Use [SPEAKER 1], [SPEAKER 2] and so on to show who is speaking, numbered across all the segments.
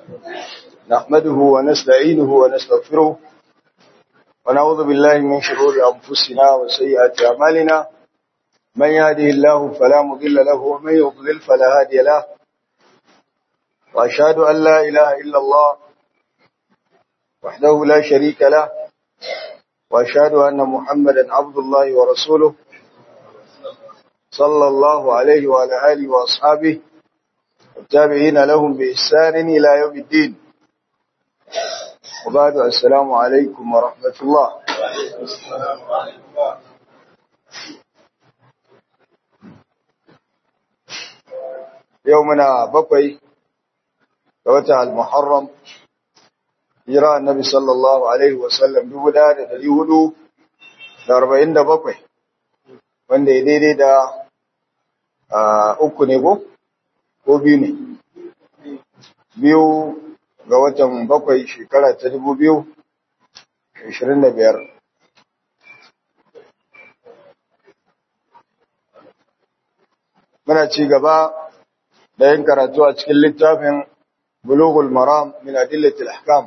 [SPEAKER 1] نحمده ونستعينه ونستغفره ونعوذ بالله من شرور أنفسنا وسيئات أعمالنا من يهده الله فلا مضل له ومن يضلل فلا هادي له وأشهد أن لا إله إلا الله وحده لا شريك له وأشهد أن محمدا عبد الله ورسوله صلى الله عليه وعلى آله وأصحابه والتابعين لهم بإحسان إلى يوم الدين وبعد السلام عليكم ورحمة الله يومنا بقي وتع المحرم جراء النبي صلى الله عليه وسلم بولادة اليهود 47 wanda ya daidai da uku ne ko biyu ne biyu ga watan bakwai shekara ta 2025 muna ci gaba da yin karatu a cikin littafin bulughul maram min adillatil ahkam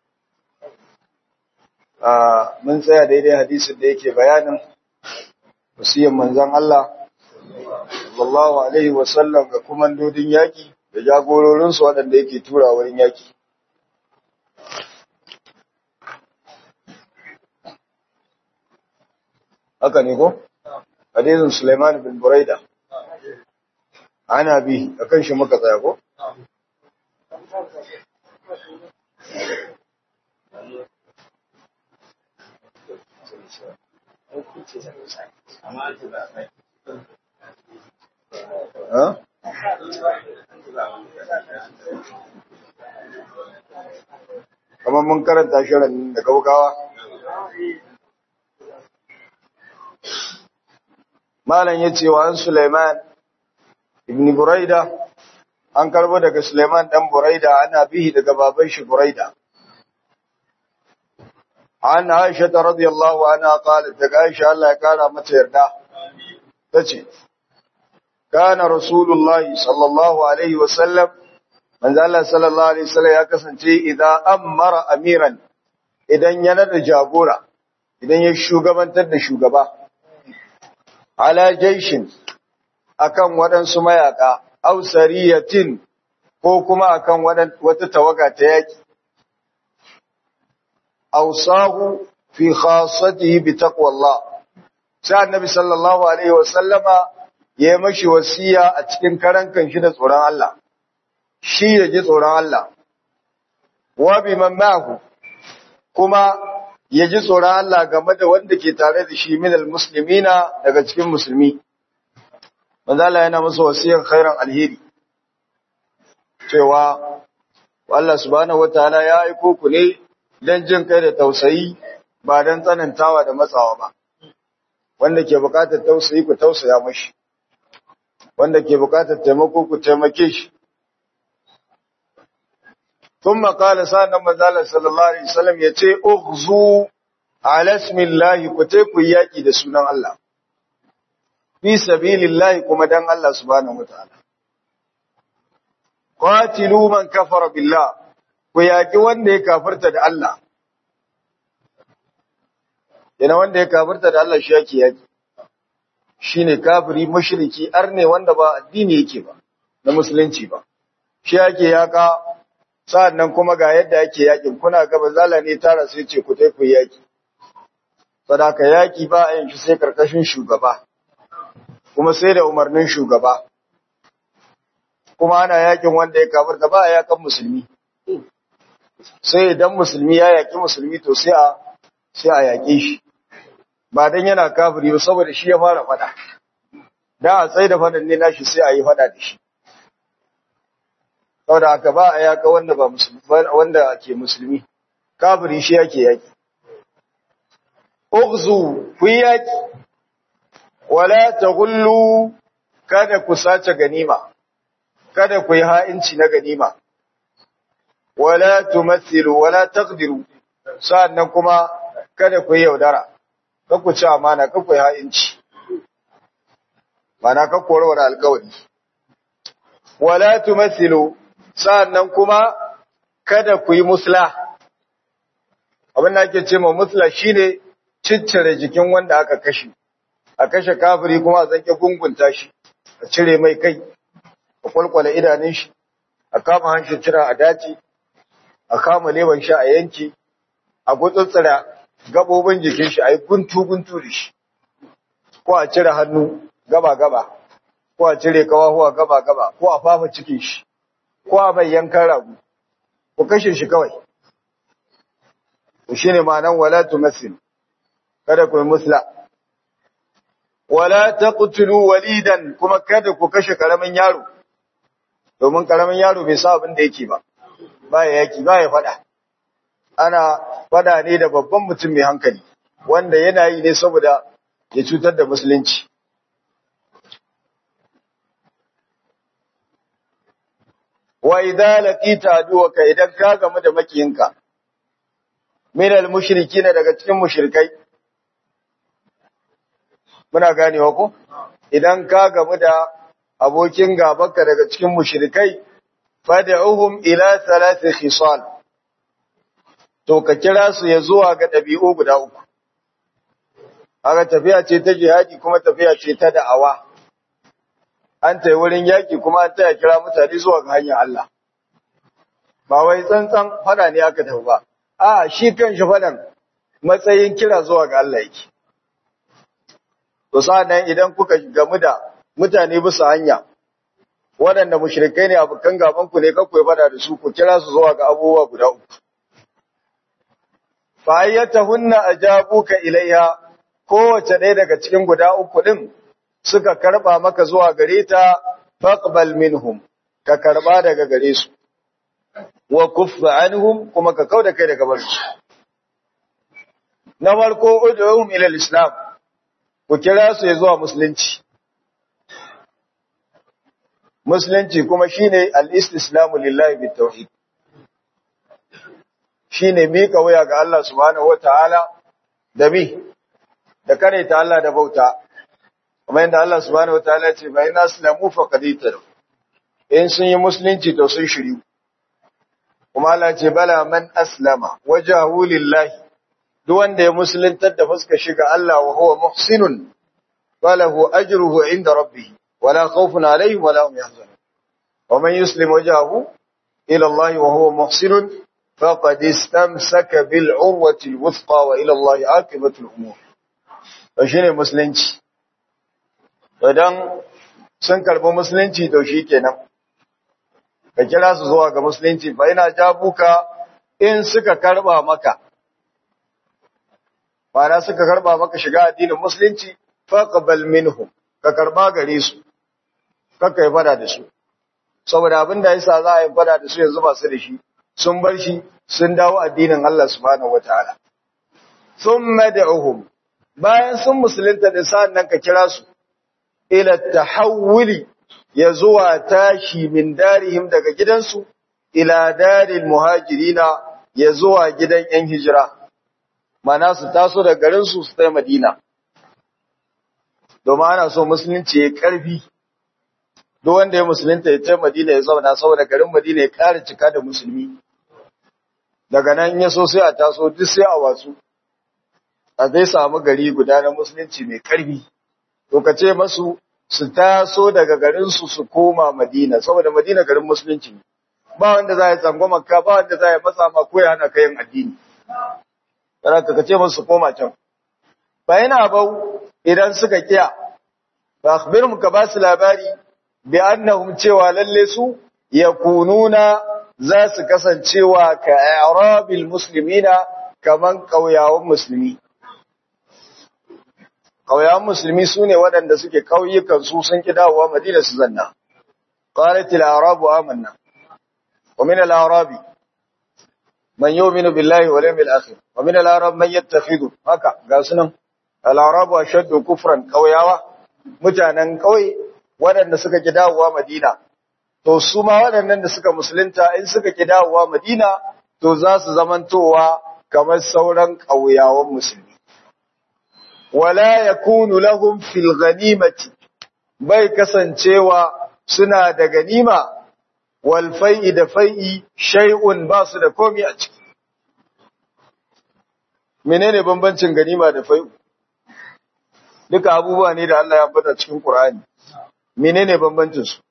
[SPEAKER 1] mun tsaya daidai hadisin da yake bayanin wasiyar manzon Allah sallallahu alaihi wasallam ga komandodin yaki da jagororin su waɗanda yake tura wurin yaki haka ne ko hadisin Sulaiman bin Buraida ana bi akan shi muka tsaya ko kamar mun karanta shirin da gaugawa malam ya ce wa an Sulaiman ibn Buraida an karbo daga Sulaiman dan Buraida ana bihi daga baban shi Buraida an Aisha radhiyallahu anha qalat daga Aisha Allah ya kara mata yarda tace kana rasulullahi sallallahu alaihi wasallam manzo Allah sallallahu alaihi wasallam ya kasance idan amara amiran idan ya nada jagora idan ya shugabantar da shugaba ala jaishin akan waɗansu mayaka aw sariyatin ko kuma akan wata tawaga ta yaki awsahu fi khassatihi bi taqwallah sai annabi sallallahu alaihi wasallama ya mashi wasiya a cikin karan kanshi da tsoron Allah shi ya ji tsoron Allah wa bi man ma'ahu kuma ya ji tsoron Allah game da wanda ke tare da shi minal muslimina daga cikin musulmi manzo Allah yana masa wasiyar khairan alheri cewa Allah subhanahu wataala ya aiko ku ne dan jin kai da tausayi ba dan tsanantawa da matsawa ba wanda ke bukatar tausayi ku tausaya mashi wanda ke bukatar taimako ku taimake shi thumma qala sa'an manzo sallallahu alaihi wasallam yace ughzu ala ismillahi ku te ku yaki da sunan Allah fi sabilillahi kuma dan Allah subhanahu wataala qatilu man kafara billah ku yaki wanda ya kafirta da Allah yana wanda ya kafirta da Allah shi yake yaki shine kafiri mushriki arne wanda ba addini yake ba na musulunci ba shi yake yaka sa'annan kuma ga yadda yake yakin kuna ga bazala ne tara sai ce ku tai ku yaki sadaka yaki ba a yin shi sai karkashin shugaba kuma sai da umarnin shugaba kuma ana yakin wanda ya kafirta ba a yakan musulmi sai idan musulmi ya yaki musulmi to sai a yake shi ba dan yana kafiri ba saboda shi ya fara fada da a tsaye da fadan ne nashi sai a yi fada da shi saboda haka ba a yaka wanda ba musulmi wanda ke musulmi kafiri shi yake yaki ughzu ku yaki wala taghullu kada ku sace ganima kada ku yi ha'inci na ganima wala tumathilu wala taqdiru sa'annan kuma kada ku yi yaudara kada ku ci amana kada ku yi ha'inci mana kada ku warware alƙawari wala tumathilu sa'annan kuma kada ku yi musla. Abin da ake ce ma musla shine ciccire jikin wanda aka kashe. A kashe kafiri kuma a zanke gungunta shi, a cire mai kai, a kwalkwala idanun shi, a kama hanshin cira a daji, a kama leban shi a yanki, a gutsutsura gabobin jikin shi a yi guntu-guntu da shi, ko a cire hannu gaba-gaba, ko a cire kawahuwa gaba-gaba, ko a fafa cikin shi, ko a mai yankan ragu, ku kashe shi kawai. Shi ne ma'anan wala tumassil, kada ku yi musla. Wala taqtulu walidan, kuma kada ku kashe karamin yaro, domin karamin yaro bai sa abin da yake ba, baya yaki, baya fada. Ana fada ne da babban mutum mai hankali, wanda yana yi ne saboda ya cutar da musulunci. Wa idza laqita aduwaka, idan ka gamu da makiyinka, min al-mushrikina, daga cikin mushrikai, muna ganewa ko? Idan ka gamu da abokin gabanka daga cikin mushrikai, fad'uhum ila thalathi khisal, to ka kira su ya zuwa ga ɗabi'u guda uku. Haka tafiya ce ta jihadi kuma tafiya ce ta da'awa. An tayi wurin yaki kuma an taya kira mutane zuwa ga hanyar Allah. Ba wai tsantsan fada ne aka tafi ba. A shi kan shi fadan matsayin kira zuwa ga Allah yake. To sa'an idan kuka gamu da mutane bisa hanya, waɗanda mushrikai ne abokan gaban ku ne kakwai fada da su, ku kira su zuwa ga abubuwa guda uku. Fa ayyatahunna ajabuka ilaiha, kowace ɗaya daga cikin guda uku ɗin suka karɓa maka zuwa gare ta, faqbal minhum, ka karɓa daga gare su, wa kuffa anhum, kuma ka kauda kai daga barci. Na farko, ud'uhum ila al-islam, ku kira su zuwa musulunci. Musulunci kuma shine al-istislamu lillahi bit-tauhid. Shine mika waya ga Allah subhanahu wataala da kare ta Allah da bauta. Kuma inda Allah subhanahu wataala ce fa inna aslamu faqad ihtadaw, in sun yi musulunci to sun shiri. Kuma Allah ce bala man aslama wajahu lillahi, duk wanda ya musuluntar da fuskar shi ga Allah wa huwa muhsinun falahu ajruhu inda rabbih wala khawfun alaihim wala hum yahzanun. Wa man yuslim wajhahu ila Allah wa huwa muhsinun faqad istamsaka bil urwati al wuthqa wa ila Allah aqibatu al umur. To shine musulunci. Idan sun karbi musulunci to shikenan, ka kira su zuwa ga musulunci. Fa ina jabuka, in suka karba maka, ma'ana suka karba maka shiga addinin musulunci, faqbal minhum, ka karba gare su, kakka yi fada da su, saboda abin da yasa za a yi fada da su yanzu ba su da shi, sun bar shi sun dawo addinin Allah subhanahu wataala. Thumma da'uhum, bayan sun musulunta da sa'an nan ka kira su ila tahawuli, ya zuwa tashi min darihim daga gidansu ila daril muhajirina, ya zuwa gidan yan hijira, mana su taso da garinsu su tai Madina. Domin ana so musulunci ya karfi, duk wanda ya musulunta ya tai Madina ya zauna, saboda garin Madina ya ƙara cika da musulmi. Daga nan ya so sai a taso duk sai a watsu, a zai samu gari guda na musulunci mai karfi. To ka ce masu su taso daga garinsu su koma Madina, saboda Madina garin musulunci ne. Ba wanda za ya tsangwama ka, ba wanda za ya matsa ma ko ya hana ka yin addini. Ka ce masu koma can. Ba yana bau idan suka kiya, ba akhbirhum, ka ba su labari bi annahum, cewa lalle su yakununa, za su kasancewa ka a'rabil muslimina, kaman kauyawan musulmi. Kauyawan musulmi su ne waɗanda suke kauyukan su sun ki dawowa Madina su zanna. Qalatil a'rabu amanna wa min al-a'rabi man yu'minu billahi wal yawmil akhir wa min al-a'rab man yattakhidhu, haka ga sunan al-a'rabu ashaddu kufran, kauyawa mutanen kauye waɗanda suka ki dawowa Madina. To su ma waɗannan da suka musulunta in suka ki dawowa Madina, to za su zamantowa kamar sauran kauyawan musulmi. Wala yakunu lahum fil ghanimati, bai kasancewa suna da ganima, wal fai'i da fai'i shay'un ba su da komai a ciki. Menene bambancin ganima da fai'u? Duka abubuwa ne da Allah ya faɗa cikin Qur'ani. Menene bambancin su?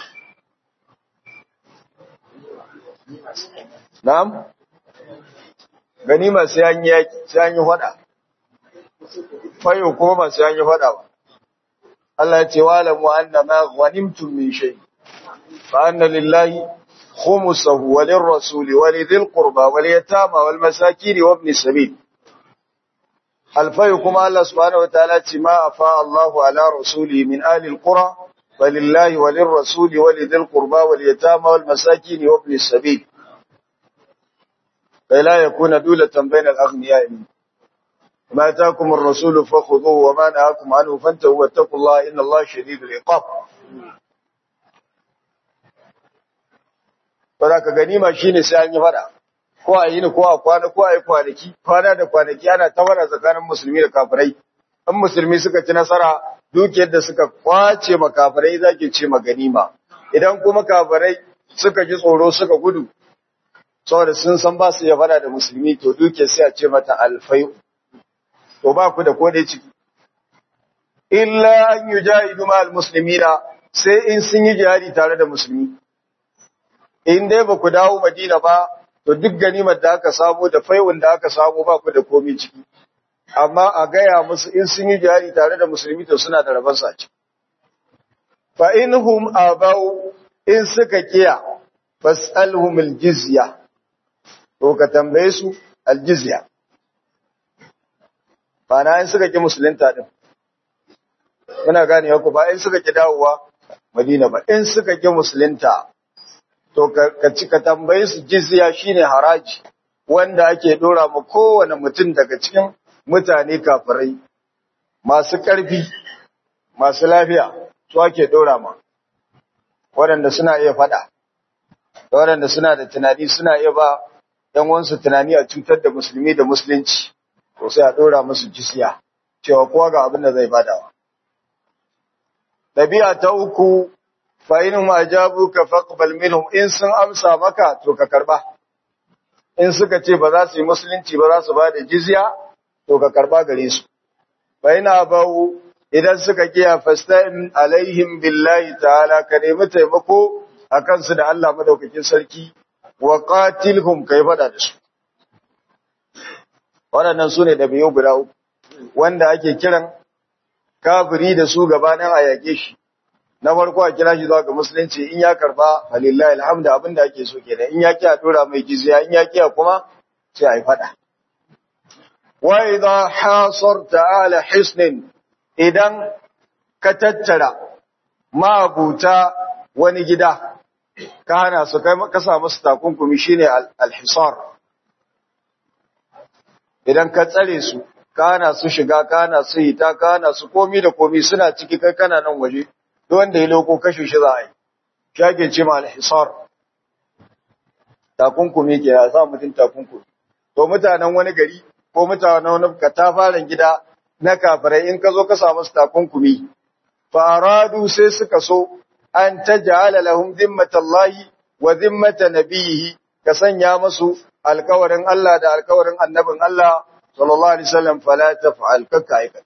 [SPEAKER 1] Na'am? Ganima sai an yi yaki, sai an yi faɗa. Fai'u kuma ba sai an yi faɗa ba. Allah ya ce wa lamu anna ma ghanimtum min shay fa anna lillahi khumsahu wa lirrasuli wa lidhil qurba wal yatama wal masakin wa ibn sabil. Alfai kuma Allah subhanahu wataala ce ma afa Allahu ala rasuli min ahli alqura walillahi wa lirrasuli wa lidhil qurba wal yatama wal masakin wa ibn sabil. La yakuna dulatan bayna al-aghniya'i minkum. ما آتاكم الرسول فخذوه وما نهاكم عنه فانتهوا واتقوا الله إن الله شديد العقاب. Baraka ganima shine sai an yi fada, ko a yi ni ko a kwana ko a yi kwanaki, kwana da kwanaki ana ta fada tsakanin musulmi da kafirai. In musulmi suka ci nasara, dukiyar da suka kwace ma kafirai zaki ce ma ganima. Idan kuma kafirai suka ji tsoro suka gudu, saboda sun san ba su iya fada da musulmi, to dukiyar sai a ce mata alfai. To ba ku da kodai ciki. Illa an yujahidu ma almuslimina, sai in sun yi jihadi tare da musulmi. In dai ba ku dawo Madina ba, to duk ganimar da aka samu da fai'un da aka samu ba ku da komai ciki. Amma a gaya musu in sun yi jihadi tare da musulmi to suna da rabon sa ciki. Fa inhum abau, in suka kiya fas'alhum aljizya. To ka tambaye su aljizya. Ba na in suka ki musulunta din. Muna gane ku ba in suka ki dawowa Madina ba, in suka ki musulunta to ka tambaye su jizya shine haraji wanda ake dora ma kowane mutum daga cikin mutane kafirai masu ƙarfi masu lafiya su ake dora ma waɗanda suna iya faɗa waɗanda suna da tunani suna iya ba ɗan wansu tunani a cutar da musulmi da musulunci to sai a dora musu jizya cewa kowa ga abin da zai badawa. Ɗabi'a ta uku fa in ajabuka faqbal minhum, in sun amsa maka to ka karba. In suka ce ba za su yi musulunci ba za su ba da jizya to ka karba gare su. Fa ina bau idan suka kiya fasta'in alaihim billahi ta'ala, ka nemi taimako akan su da Allah madaukakin sarki wa qatilhum, kai fada da su. Waɗannan sune ɗabi'u guda uku wanda ake kiran kafiri da su gabanin a yake shi. Na farko a kira shi zuwa ga musulunci, in ya karba falillahi alhamdu, abinda ake so kenan. In ya kiya dora mai jizya, in ya kiya kuma sai ai fada. Wa idha hasarta ala hisnin, idan ka tattara mabuta wani gida kana su kai ka samu su takunkumi shine alhisar. Idan ka tsare su kana su shiga kana su hita kana su komi da komi suna ciki kai kana nan waje, wanda ya loko kashe shi za a yi, shi ake ce ma alhisar. Takunkumi ke ya sa mutum takunkumi. To mutanen wani gari ko mutanen wani katafaren gida na kafirai in ka zo ka samu su takunkumi, faradu sai suka so an taj'ala lahum zimmatallahi wa zimmata nabiyhi, ka sanya musu alkawarin Allah da alkawarin annabin Allah sallallahu alaihi wasallam, fala taf'al kaka.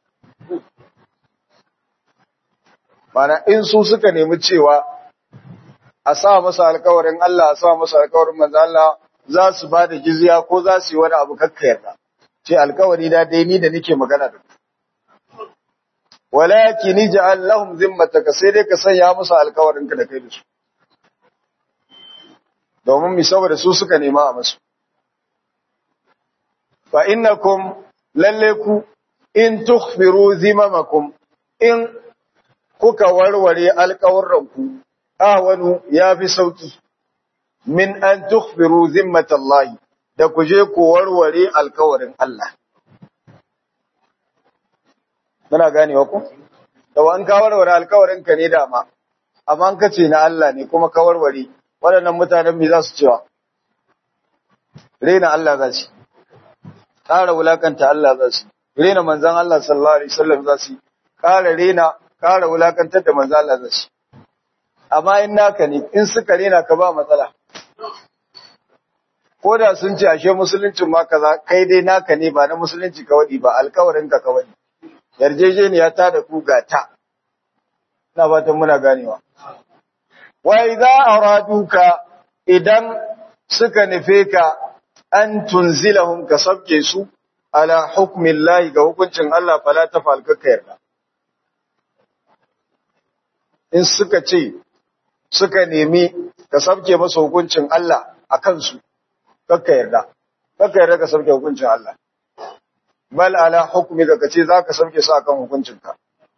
[SPEAKER 1] Mana in su suka nemi cewa a sa masa alkawarin Allah, a sa masa alkawarin manzo Allah, za su ba da jizya ko za su yi wani abu kakka yarda. Ce alkawari da dai ni da nake magana da ku. Walakin ij'al lahum zimmataka, sai dai ka sanya musu alkawarin ka da kai da su. Domin mi saboda su suka nema a musu. Fa innakum lalle ku in tukhfiru zimamakum, in kuka warware alƙawurranku, awanu ya fi sauki min an tukhbiru zimmatallahi, da ku je ku warware alƙawarin Allah. Muna ganewa ku? Da an ka warware alƙawarin ka ne dama, amma an kace na Allah ne kuma ka warware, waɗannan mutanen me za su cewa? Rena Allah za su, ƙara wulakanta Allah za su, rena manzon Allah sallallahu alaihi wasallam za su, ƙara wulakantar da manzo Allah zai. amma in naka ne in suka rena ka ba matsala. Ko da sun ce ashe musuluncin ma kaza kai dai naka ne ba na musulunci ka wadi ba alkawarin ka wadi. Yarjejeniya ta da ku gata. Ina fatan muna ganewa. Wa idza araduka idan suka nufe ka an tunzilahum ka sabke su ala hukmillahi ga hukuncin Allah fala tafal ka yarda. In suka nemi ka sabke masa hukuncin Allah akan su kakka yarda ka sabke hukuncin Allah bal ala hukmi ka kace zaka sabke su akan hukuncin ka.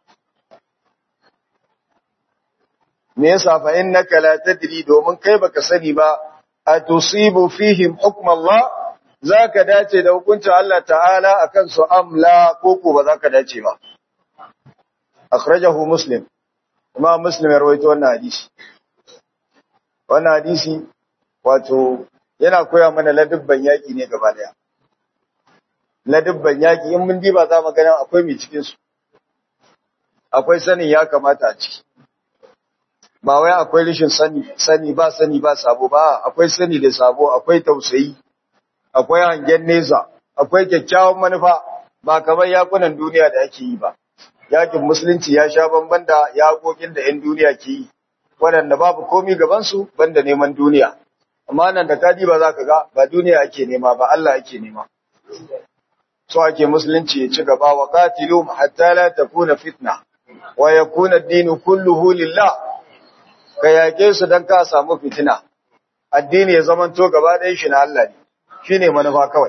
[SPEAKER 1] Me yasa fa innaka la tadri domin kai baka sani ba atusibu fihim hukm Allah zaka dace da hukuncin Allah ta'ala akan su amla ko ba zaka dace ba. Akhrajahu Muslim, kuma Muslim ya rawaito wannan hadisi. Wannan hadisi wato yana koya mana ladabban yaki ne gaba daya. Ladabban yaki in mun diba za mu ga akwai mai cikin su. Akwai sanin ya kamata a ciki. Ba wai akwai rishin sani ba sabo ba, akwai sani da sabo, akwai tausayi, akwai hangen nesa, akwai kyakkyawan manufa, ba kamar yakunan duniya da ake yi ba. Yakin musulunci ya sha bamban da yakokin da 'yan duniya ke yi, waɗanda babu komi gabansu banda neman duniya. Amma nan da kadi ba za ka ga ba duniya ake nema ba, Allah ake nema. So ake musulunci ya ci gaba wa qatilu hatta la takuna fitna wa yakuna ad-din kulluhu lillah. Ka yake su dan ka samu fitina. Addini ya zamanto gaba ɗayan shi na Allah ne. Shine manufa kawai.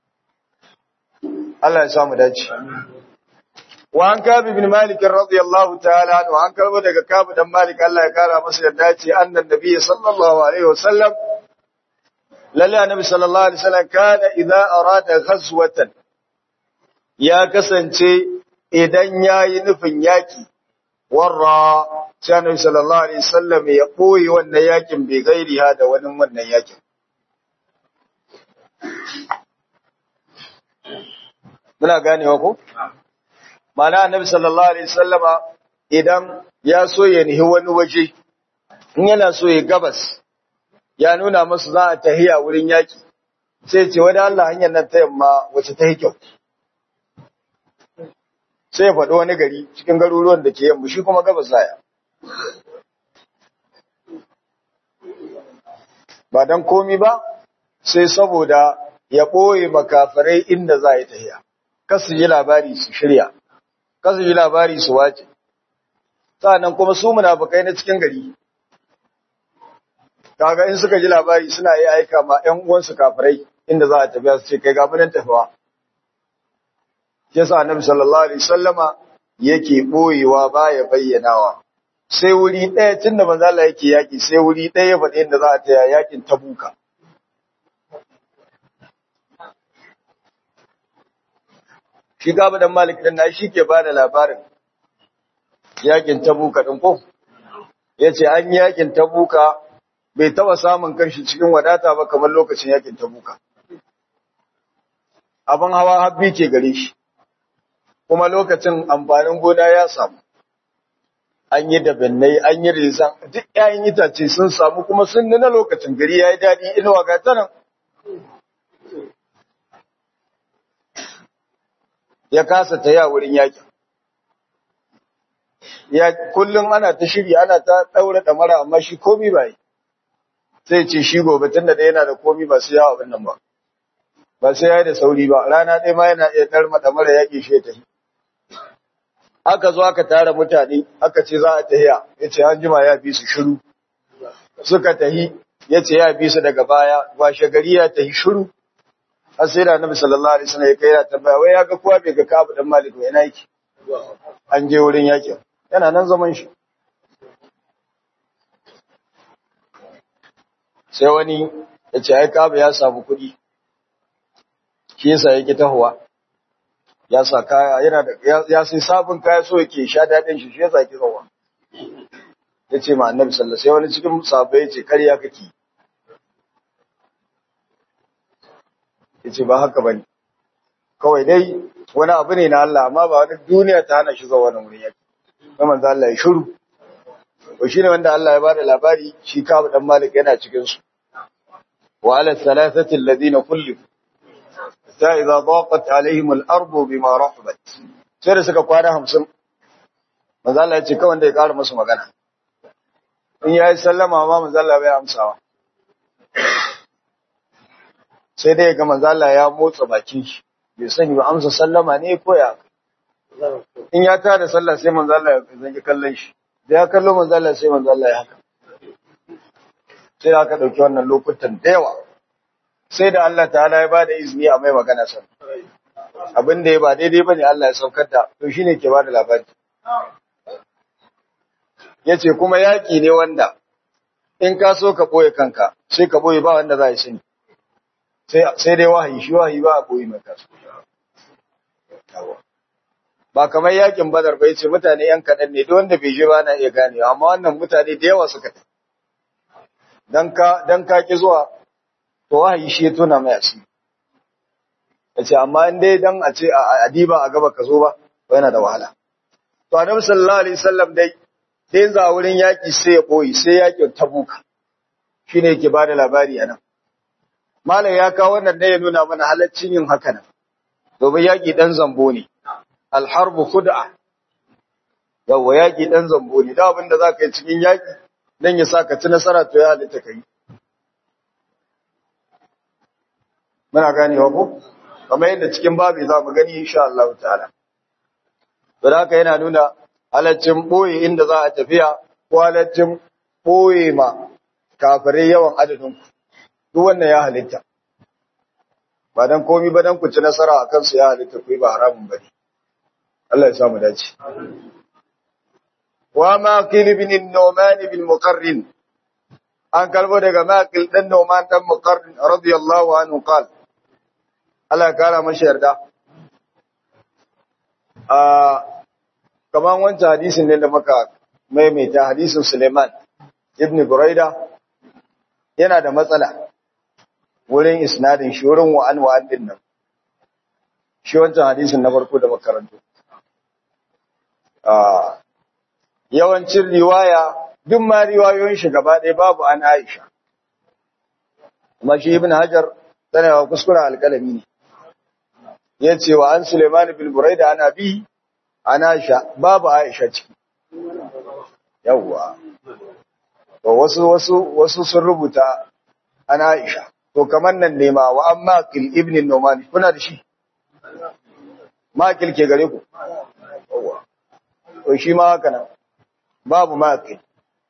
[SPEAKER 1] Allah ya samu dace. Wa an Ka'b ibn Malik radiyallahu ta'ala anhu an karbo daga Ka'b dan Malik Allah ya kara masa yarda ce annan nabi sallallahu alaihi wasallam lalle annabi sallallahu alaihi wasallam kana idza arada ghazwatan ya kasance idan yayi nufin yaki warra sai annabi sallallahu alaihi wasallam ya koyi wannan yakin bai gairiha da wani wannan yakin. Muna ganewa ko? Mana annabi sallallahu alaihi wasallama idan ya so ya nihi wani waje in yana so ya gabas ya nuna musu za a tahiya wurin yaki sai ce wani Allah hanyar nan ta yamma wace ta kyau sai ya faɗi wani gari cikin garuruwan da ke yamma shi kuma gabas zaya ba dan komi ba sai saboda ya ɓoye makafarai inda za a yi tahiya kasu yi labari su shirya kasu ji labari su wace sa'annan kuma su munafikai na cikin gari kaga in suka ji labari suna yi aika ma ƴan uwansu kafirai inda za a tafi su ce kai ga mun tafiwa yasa annabi sallallahu alaihi wasallama yake boyewa baya bayyanawa sai wuri ɗaya tunda manzo Allah yake yaki sai wuri ɗaya ya faɗi inda za a taya yakin Tabuka shi gaba dan Malik dan shi ke bada labarin yakin Tabuka din ko yace an yi yakin Tabuka bai taba samun kanshi cikin wadata ba kamar lokacin yakin Tabuka abin hawa habbi ke gare shi kuma lokacin amfanin gona ya samu an yi dabannai an yi rizan duk ƴaƴan itace sun samu kuma sun nuna lokacin gari yayi dadi inuwa ga tanan ya kasa taya wurin yakin ya kullum ana ta shiri ana ta daura damara amma shi komi bai sai ce shi gobe tunda da yana da komi ba sai ya abin nan ba sai ya da sauri ba rana ɗaya ma yana iya darma damara yaki shi ta aka zo aka tara mutane aka ce za a tahiya yace an jima ya bi su shiru suka tahi yace ya bi su daga baya washe gari ya tahi shiru har sai da Annabi sallallahu alaihi wasallam ya kai ya tambaya wai ya ga kowa bai ga Ka'ab dan Malik ba yana yake an je wurin yakin yana nan zaman shi sai wani ya ce ai Ka'ab ya samu kuɗi shi yasa yake tahowa ya sa kaya yana da ya sai sabon kaya so yake sha dadin shi yasa yake tahowa yace ma Annabi sallallahu alaihi wasallam sai wani cikin sahabbai yace kariya kake yace ba haka bane kawai dai wani abu ne na Allah amma ba wani duniya ta hana shi zuwa wannan wurin yaki sai manzo Allah ya shiru to shine wanda Allah ya bada labari shi Ka'ab dan Malik yana cikin su wa ala thalathati alladhina kullifu ta idza daqat alaihim al-ardu bima rahabat sai da suka kwana 50 manzo Allah ya ce kawai da ya ƙara musu magana in yayi sallama ma manzo Allah bai amsawa sai dai ga manzo Allah ya motsa bakin shi bai sani ba amsa sallama ne ko ya in ya tada sallah sai manzo Allah ya zangi kallon shi da ya kallo manzo Allah sai manzo Allah ya haka sai aka dauki wannan lokutan da yawa sai da Allah ta'ala ya bada izini a mai magana san abin da ya ba daidai bane Allah ya saukar da to shine ke bada labari yace kuma yaki ne wanda in ka so ka boye kanka sai ka boye ba wanda za ya sani sai dai wahayi shi wahayi ba a boye maka ba kamar yakin Badar bai ce mutane yan kadan ne duk wanda bai je ba na iya gane amma wannan mutane da yawa suka ta dan ka ki zuwa to wahayi shi ya tona mai asiri yace amma in dai dan a ce a adiba a gaba ka zo ba yana da wahala to Annabi sallallahu alaihi wasallam dai sai za wurin yaki sai ya boye sai yakin Tabuka shine yake bada labari anan malam ya kawo wannan da ya nuna mana halaccin yin haka nan domin yaki dan zambo ne alharbu khud'a yawa yaki dan zambo ne da abinda zaka yi cikin yaki dan ya saka ci nasara to ya halitta kai muna ganewa ko kamar yadda cikin babu za mu gani insha Allah ta'ala to haka yana nuna halaccin boye inda za a tafiya ko halaccin boye ma kafirai yawan adadin ku duk wannan ya halitta ba dan komai ba dan ku ci nasara akan su ya halitta ku ba haramun bane Allah ya sa mu dace wa maqil ibn an-numan ibn muqarrin an kalbo daga maqil dan numan dan muqarrin radiyallahu anhu qala Allah ya kara mashi yarda kaman wancan hadisin ne da muka maimaita hadisin Suleiman ibn Buraida yana da matsala wurin isnadin shi wurin wa'an din nan shi wancan hadisin na farko da makarantu yawancin riwaya duk ma riwayoyin shi gaba ɗaya babu an Aisha kuma shi ibn Hajar tana kuskure alƙalami ne yace wa an Suleiman ibn Buraida ana bi an Aisha babu Aisha ciki yawa to wasu sun rubuta an Aisha to kamar nan ne ma wa an Maqil ibn Numan kuna da shi Maqil ke gare ku yawa to shi ma haka nan babu Maqil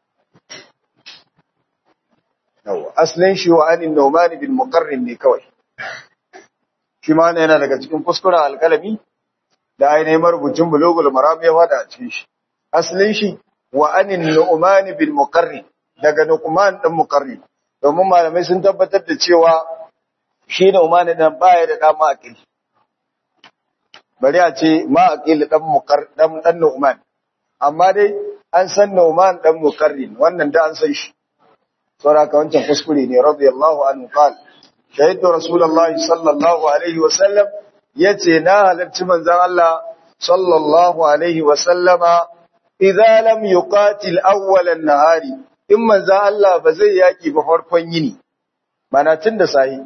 [SPEAKER 1] yawa aslin shi wa an Numan ibn Muqarrin ne kawai shi ma yana daga cikin kuskuren alƙalami da ainihin marubucin bulugul maram ya fada a cikin shi asalin shi wa anin nu'man bil muqarri daga nu'man dan muqarri domin malamai sun tabbatar da cewa shi nu'man dan baya da dan maqil bari a ce maqil dan muqarr dan nu'man amma dai an san nu'man dan muqarri wannan da an san shi saboda wancan kuskure ne radiyallahu anhu qala shahidu rasulullahi sallallahu alaihi wasallam yace na halarci manzon Allah sallallahu alaihi wasallama idza lam yuqatil awwal an-nahari in manzon Allah ba zai yaki ba farkon yini mana tun da sahi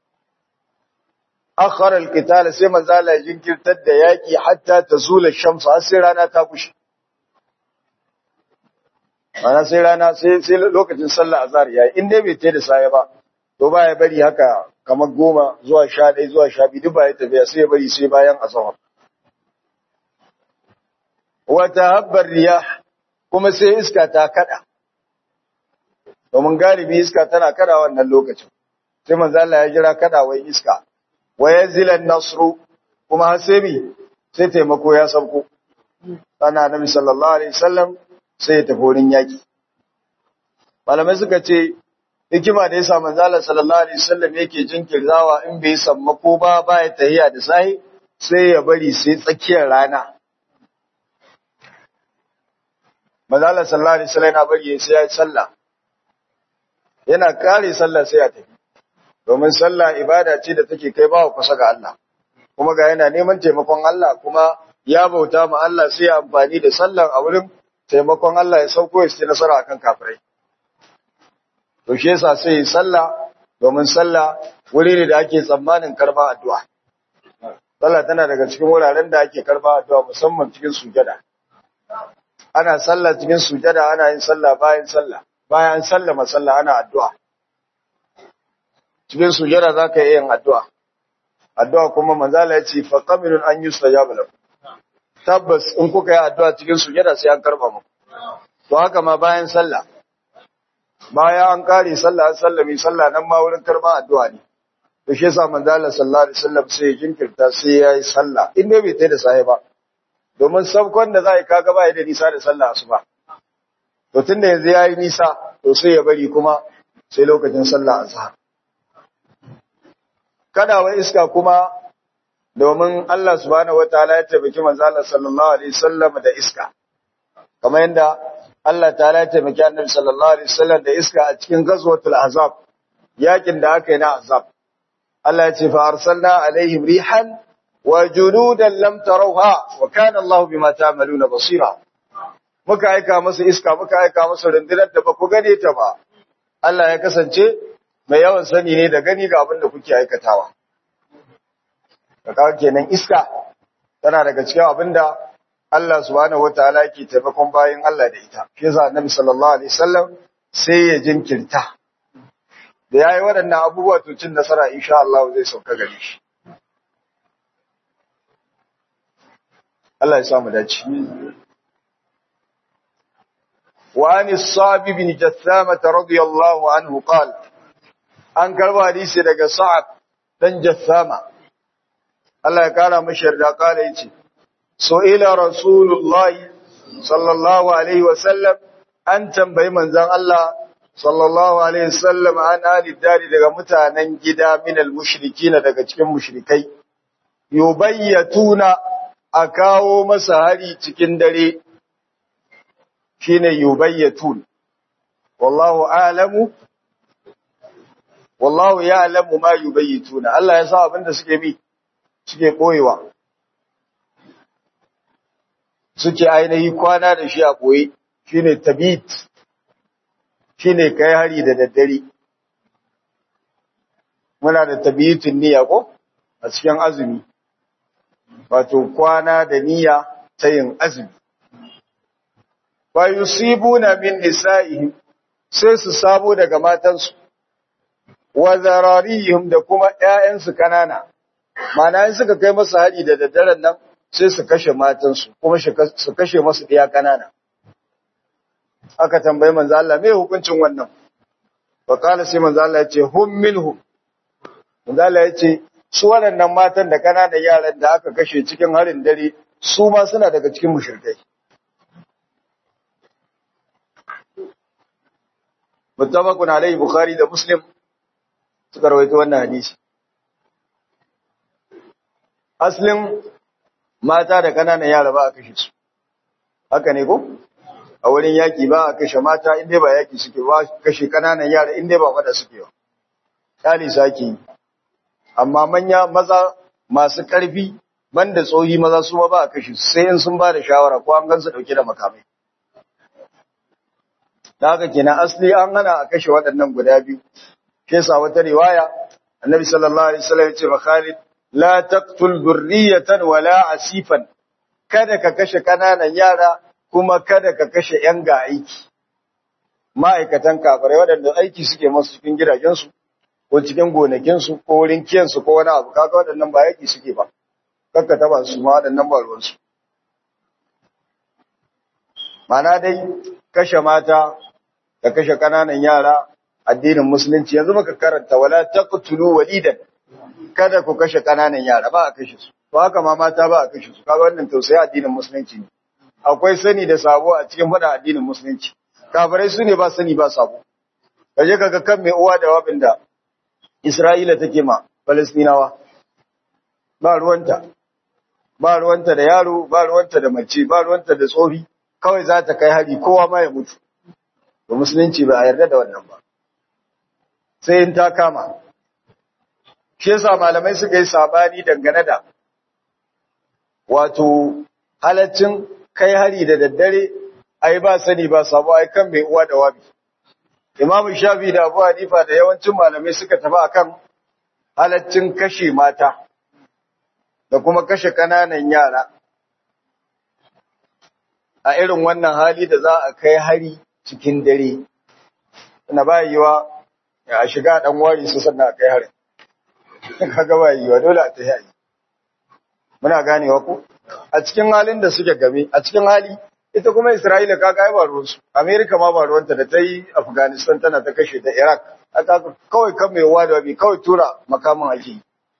[SPEAKER 1] akhara al-qital sai manzon Allah ya jinkirtar da yaki hatta tazula ash-shams har sai rana ta kushe mana sai rana sai lokacin sallar azhar yayi in dai bai tayi da sahi ba to ba ya bari haka kamar 10 zuwa 11 zuwa 12 duk ba ya tafiya sai ya bari sai bayan azhar wa tahabbar riyah kuma sai iska ta kada domin galibi iska tana kada wannan lokacin sai manzo Allah ya jira kadawai iska wa yanzilan nasru kuma hasebi sai taimako ya sauko sana nabi sallallahu alaihi wasallam sai ya tafi wurin yaki malamai suka ce hikima da yasa manzo Allah sallallahu alaihi wasallam yake jinkirzawa in bai sammako ba ya tahiya da sahi sai ya bari sai tsakiyar rana manzo Allah sallallahu alaihi wasallam yana bari sai ya sallah yana kare sallah sai ya tafi domin sallah ibada ce da take kai bawa kusa ga Allah kuma ga yana neman taimakon Allah kuma ya bauta ma Allah sai ya amfani da sallar a wurin taimakon Allah ya sauko ya ci nasara akan kafirai. To shi yasa sai yi sallah, domin sallah wuri ne da ake tsammanin karba addu'a. Sallah tana daga cikin wuraren da ake karba addu'a musamman cikin sujada. Ana sallah cikin sujada, ana yin sallah bayan sallah. Bayan sallama sallah ana addu'a. Cikin sujada za ka yi yin addu'a. Addu'a kuma manzala ya ce, faƙaminun an yi sujaba lakum. Tabbas in kuka yi addu'a cikin sujada sai an karba mu. To haka ma bayan sallah. Bayan an kare sallah, an sallami sallah nan ma wurin karba addu'a ne. To shi yasa manzala sallallahu alaihi wasallam sai ya jinkirta sai ya yi sallah. In dai bai tai da sahi ba. Domin sabkon da za a yi kaga ba ya da nisa da sallah asuba. To tun da yanzu ya yi nisa, to sai ya bari kuma sai lokacin sallah azhar. Kadawar iska kuma domin Allah subhanahu wataala ya tabbaki manzo Allah sallallahu alaihi wasallam da iska. Kamar yadda Allah ta'ala ya tabbaki Annabi sallallahu alaihi wasallam da iska a cikin Ghazwatul Ahzab, yakin da aka yi na Ahzab. Allah ya ce fa arsalna alaihim rihan wa junudan lam tarawha wa kana Allah bima ta'maluna basira. Muka aika masa iska, muka aika masa rundunar da ba ku gane ta ba. Allah ya kasance mai yawan sani ne da gani ga abin da kuke aikatawa. Kaka kenan iska tana daga cikin abin da Allah subhanahu wataala yake taimakon bayin Allah da ita. Shi yasa Annabi sallallahu alaihi wasallam sai ya jinkirta. Da yayi waɗannan abubuwa to cin nasara insha Allah zai sauka gare shi. Allah ya samu dace. وعن الصعب بن جثامة رضي الله عنه قال an karba hadisi daga Sa'ad dan Jathama Allah ya kara mashi yarda kala yace so ila rasulullahi sallallahu alaihi wasallam an tambayi manzon Allah sallallahu alaihi wasallam an ali dari daga mutanen gida minal mushrikina daga cikin mushrikai yubayyatuna akawo masa hari cikin dare shine yubayyatun wallahu a'lamu wallahu ya'lamu ma yubayyituna Allah ya sa abinda suke koyewa suke ainihi kwana da shi a koyi shine tabit shine kai hari da daddare muna da tabitin niyya ko a cikin azumi wato kwana da niyya ta yin azumi wa yusibuna min nisa'ihim sai su sabo daga matansu wa zararihim da kuma ƴaƴansu kanana ma'ana in suka kai masa hari da daddaren nan sai su kashe matansu kuma su kashe masu ɗiya kanana aka tambayi manzo Allah me hukuncin wannan fa kana sai manzo Allah ya ce hum minhum manzo Allah ya ce su waɗannan matan da kananan yaran da aka kashe cikin harin dare su ma suna daga cikin mushrikai muttafaqun alayhi bukhari da muslim suka rawaito wannan hadisi aslin mata da kananan yara ba a kashe su haka ne ko a wurin yaki ba a kashe mata inda ba yaki suke ba kashe kananan yara inda ba fada suke ba kali saki amma manya maza masu karfi banda tsohi maza su ba a kashe su sai in sun ba da shawara ko an gansu dauke da makamai da haka kenan asli an hana a kashe waɗannan guda biyu ke sa wata riwaya annabi sallallahu alaihi wasallam ya ce ba Khalid la taqtul durriyatan wala asifan kada ka kashe kananan yara kuma kada ka kashe yan ga aiki ma'aikatan kafirai waɗanda aiki suke masu cikin gidajensu ko cikin gonakinsu ko wurin kiyansu ko wani abu kaga waɗannan ba aiki suke ba kakka taba su ma waɗannan ba ruwansu mana dai kashe mata da kashe kananan yara addinin musulunci yanzu baka karanta wala taqtulu walidan kada ku kashe kananan yara ba a kashe su to haka ma mata ba a kashe su kaga wannan tausayi addinin musulunci ne akwai sani da sabo a cikin fada addinin musulunci kafirai su ne ba sani ba sabo kaje kaga kan mai uwa da wabin da Isra'ila take ma Palestinawa ba ruwanta da yaro ba ruwanta da mace ba ruwanta da tsofi kawai za ta kai hari kowa ma ya mutu to musulunci ba a yarda da wannan ba sai in ta kama shi yasa malamai suka yi sabani dangane da wato halaccin kai hari da daddare ai ba sani ba sabo ai kan mai uwa da wabi. Imam Shafi da Abu Hanifa da yawancin malamai suka tafi akan halaccin kashe mata da kuma kashe kananan yara a irin wannan hali da za a kai hari cikin dare. Na ba yiwa a shiga dan wari su sannan a kai hari. Kaga ba yiwa dole a tafi yi. Muna ganewa ko a cikin halin da suke game a cikin hali ita kuma Isra'ila kaga ai ba ruwansu, Amerika ma ba ruwanta da ta yi Afghanistan tana ta kashe ta Iraq, aka kawai kan mai wada bi kawai tura makamin ake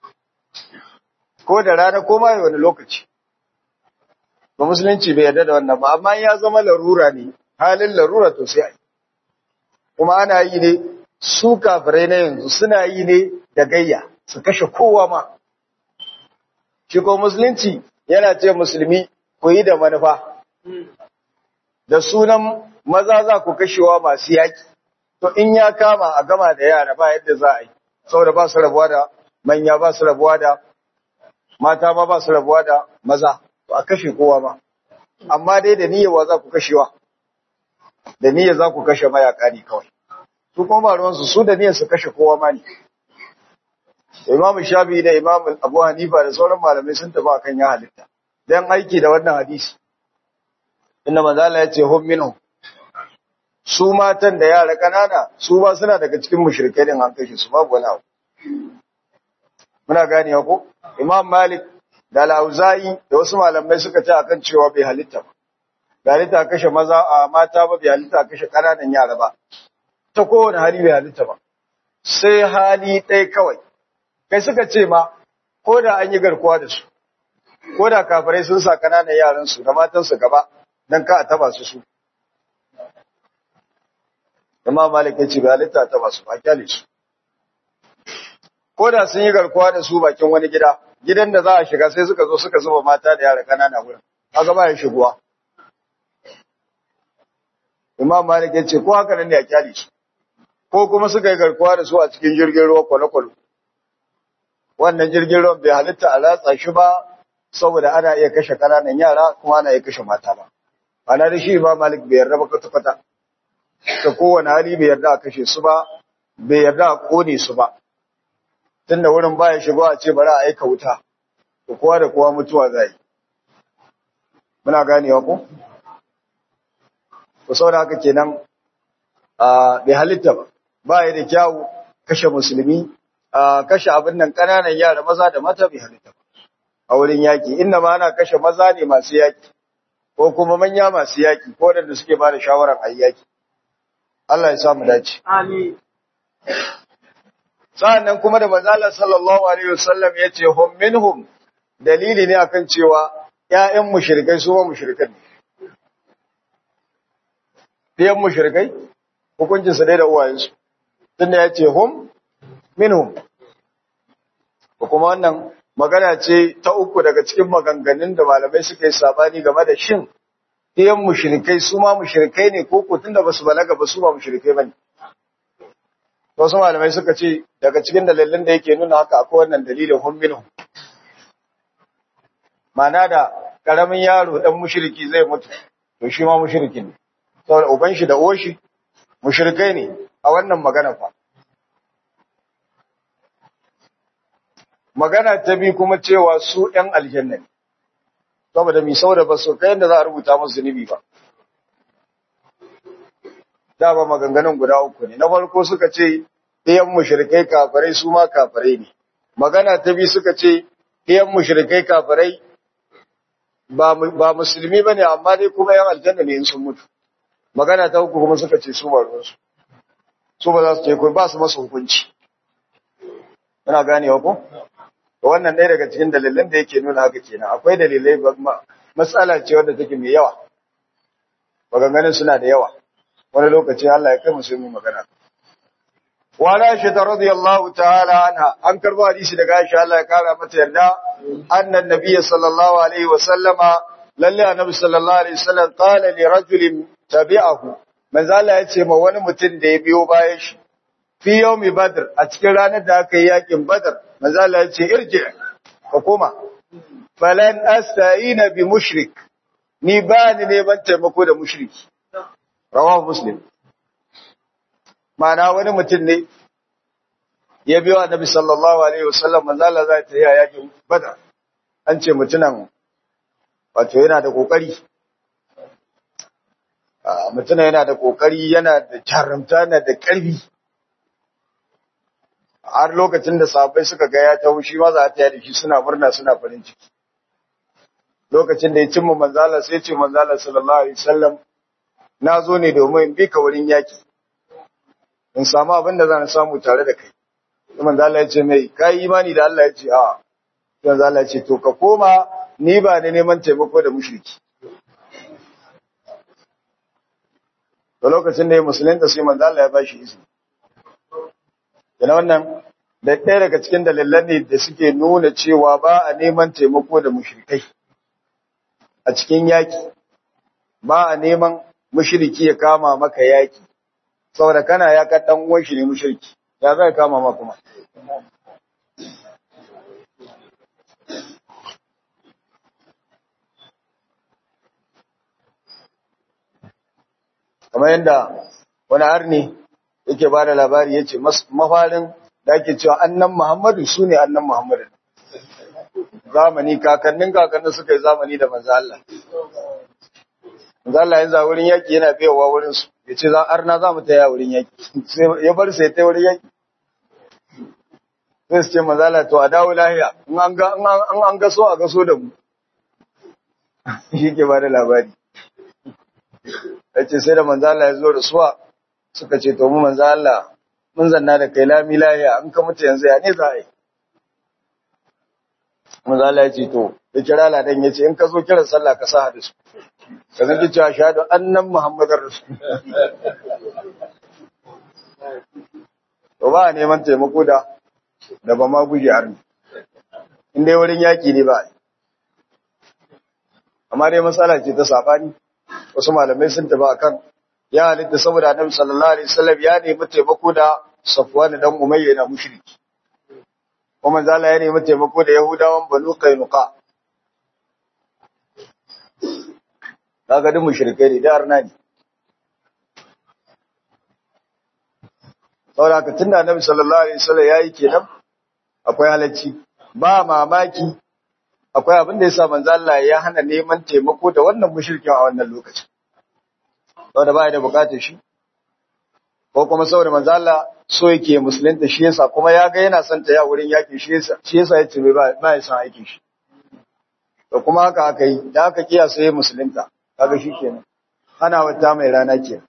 [SPEAKER 1] ko da rana ko ma wani lokaci. Ba musulunci bai yarda da wannan ba, amma ya zama larura ne, halin larura to sai ai. Kuma ana yi ne su kafirai na yanzu suna yi ne da gayya su kashe kowa ma. Shi ko musulunci yana ce musulmi ku yi da manufa. Da sunan maza za ku kashewa masu yaƙi, to in ya kama a gama da yara ba yadda za a yi, saboda ba su rabuwa da manya, ba su rabuwa da mata, ba su rabuwa da maza, to a kashe kowa ma. Amma dai da niyyar za ku kashewa, da niyyar za ku kashe mayaka ne kawai. Su kuma ba ruwansu, su da niyyar su kashe kowa ma ne. Imam Shafi'i da Imam Abu Hanifa da sauran malamai sun tafi akan ya halitta, dan aiki da wannan hadisi. Inda manzala ya ce hum minhum, su matan da yara kanana su ba suna daga cikin mushrikai din an kashe su babu wani abu. Muna gane ko Imam Malik da Al-Auza'i da wasu malamai suka ce akan cewa bai halitta ba, bai halitta kashe maza a mata ba, bai halitta kashe kananan yara ba, ta kowane hali bai halitta ba, sai hali ɗaya kawai. Kai suka ce ma ko da an yi garkuwa da su, ko da kafirai sun sa kananan yaran su da matan su gaba dan ka a taba su. Imam Malik ya ce bai halitta taba su, a kyale su. Ko da sun yi garkuwa da su bakin wani gida, gidan da za a shiga sai suka zo suka zuba mata da yara kanana wurin, kaga ba ya shiguwa. Imam Malik ya ce ko haka nan ne a kyale su, ko kuma suka yi garkuwa da su a cikin jirgin ruwa kwale-kwale. Wannan jirgin ruwan bai halitta a ratsa shi ba, saboda ana iya kashe kananan yara kuma ana iya kashe mata ba. Ana da shi Imam Malik bai yarda ba kwata-kwata. Ta kowane hali bai yarda a kashe su ba, bai yarda a kone su ba. Tunda wurin baya shigo a ce bari a aika wuta, to kowa da kowa mutuwa zai. Muna ganewa ko? To saboda haka kenan bai halitta ba. Ba ya da kyawu kashe musulmi, kashe abin nan ƙananan yara maza da mata bai halitta ba. A wurin yaƙi, inda ma ana kashe maza ne masu yaƙi, ko kuma manya masu yaƙi, ko waɗanda suke ba da shawarar a yaƙi. Allah ya samu dace. Amin. Sa'annan kuma da manzala sallallahu alaihi wasallam ya ce hum minhum, dalili ne akan cewa ƴaƴan mushrikai su ma mushrikai ne. Ɗiyan mushrikai hukuncin su dai da uwayensu. Tunda ya ce hum minhum. Kuma wannan magana ce ta uku daga cikin maganganun da malamai suka yi sabani game da shin ɗiyan mushrikai su ma mushrikai ne ko ko tunda basu balaga ba su ba mushrikai bane. Wasu malamai suka ce daga cikin dalilin da yake nuna haka akwai wannan dalilin hum minhum. Ma'ana da karamin yaro dan mushriki zai mutu, to shi ma mushriki ne. Saboda uban shi da uwar shi mushrikai ne a wannan magana fa. Magana ta bi kuma cewa su ‘yan aljanna ne, saboda mi saboda ba su kai da za a rubuta musu zunubi ba. Da ba maganganun guda uku ne, na farko suka ce ɗayan mushrikai kafirai su ma kafirai ne. Magana ta bi suka ce ɗayan mushrikai kafirai ba musulmi ba ne, amma dai kuma ‘yan aljanna ne in sun mutu. Magana ta uku kuma suka ce su ba ruwansu, su ba za su ce ba su masu hukunci. Muna ganewa ko? Wannan ɗaya daga cikin dalilan da yake nuna haka kenan. Akwai dalilai, matsala ce wanda take mai yawa, maganganun suna da yawa, wani lokaci Allah ya kai musulmi magana. Wala Aisha radiyallahu ta'ala anha, an karbo hadisi daga Aisha Allah ya kara mata yarda, annan nabiyyi sallallahu alaihi wa sallama, lalle annabi sallallahu alaihi wa sallam qala li rajulin tabi'ahu, manzo Allah ya ce ma wani mutum da ya biyo bayan shi fi yawmi badr, a cikin ranar da aka yi yakin badr, manzo Allah ya ce irji ka koma, falan asta'ina bi mushrik, ni ba ni neman taimako da mushriki, rawahu Muslim. Ma'ana wani mutum ne ya biyo Annabi sallallahu alaihi wasallam, manzo Allah zai ta yakin Badar. An ce mutunan wato yana da kokari. Mutunan yana da kokari, yana da jarumta, yana da karfi. Har lokacin da sahabbai suka ga ya taho shi ma za ta yi da shi, suna murna suna farin ciki. Lokacin da ya cimma manzo Allah sai ya ce manzo Allah sallallahu alaihi wasallam, na zo ne domin in bi ka wurin yaki, in samu abin da zan samu tare da kai. Manzo Allah ya ce mai, kai imani da Allah? Ya ce a. Manzo Allah ya ce to ka koma, ni ba ne neman taimako da mushriki. To lokacin da ya musulunta sai manzo Allah ya bashi izini. Yana wannan da ɗaya daga cikin dalilan ne da suke nuna cewa ba a neman taimako da mushrikai a cikin yaki. Ba a neman mushriki ya kama maka yaki, saboda kana ya ka dan uwan shi ne mushriki, ya zai kama maka kuma. Kamar yadda wani arni yake ba da labari, ya ce mafarin da ake cewa annan Muhammadu su ne annan Muhammadu. Zamani, kakannin suka yi zamani da manzo Allah. Manzo Allah yanzu a wurin yaki yana biyowa wurin su, ya ce arna za mu taya wurin yaki, ya bar sai ta wurin yaki. Sai su ce manzo Allah to a dawo lahiya, in an gaso a gaso da mu. Shi ke ba da labari. Ya ce sai da manzo Allah ya zo da suwa, suka ce to mu manzo Allah mun zanna da kai lami lahiya, in ka mutu yanzu ya ne za a yi. Manzo Allah ya ce to ya kira ladan, ya ce in ka zo kiran sallah ka sa hadisu, ka zanki cewa shahadu annan Muhammadar Rasul. To ba a neman taimako da ba ma guje arni, in dai wurin yaki ne ba. Amma dai matsala ce ta sabani, wasu malamai sun tafi akan ya halitta saboda Annabi sallallahu alaihi wasallam ya nemi taimako da Safwan dan Umayya na mushriki, kuma zalla ya nemi taimako da Yahudawan Banu Qainuqa. Kaga duk mushrikai ne da arna ne. Saboda haka tunda Annabi sallallahu alaihi wasallam yayi kenan akwai halacci, ba mamaki akwai abin da yasa manzo Allah ya hana neman taimako da wannan mushrikin a wannan lokacin. Saboda ba ya da bukatar shi, ko kuma saboda manzo Allah so yake musulunta shi yasa, kuma ya ga yana son ta ya wurin yaki shi yasa ya ce ba ya son aikin shi. To kuma haka aka yi, da aka kiyasa ya musulunta, kaga shikenan ana wata mai rana kenan.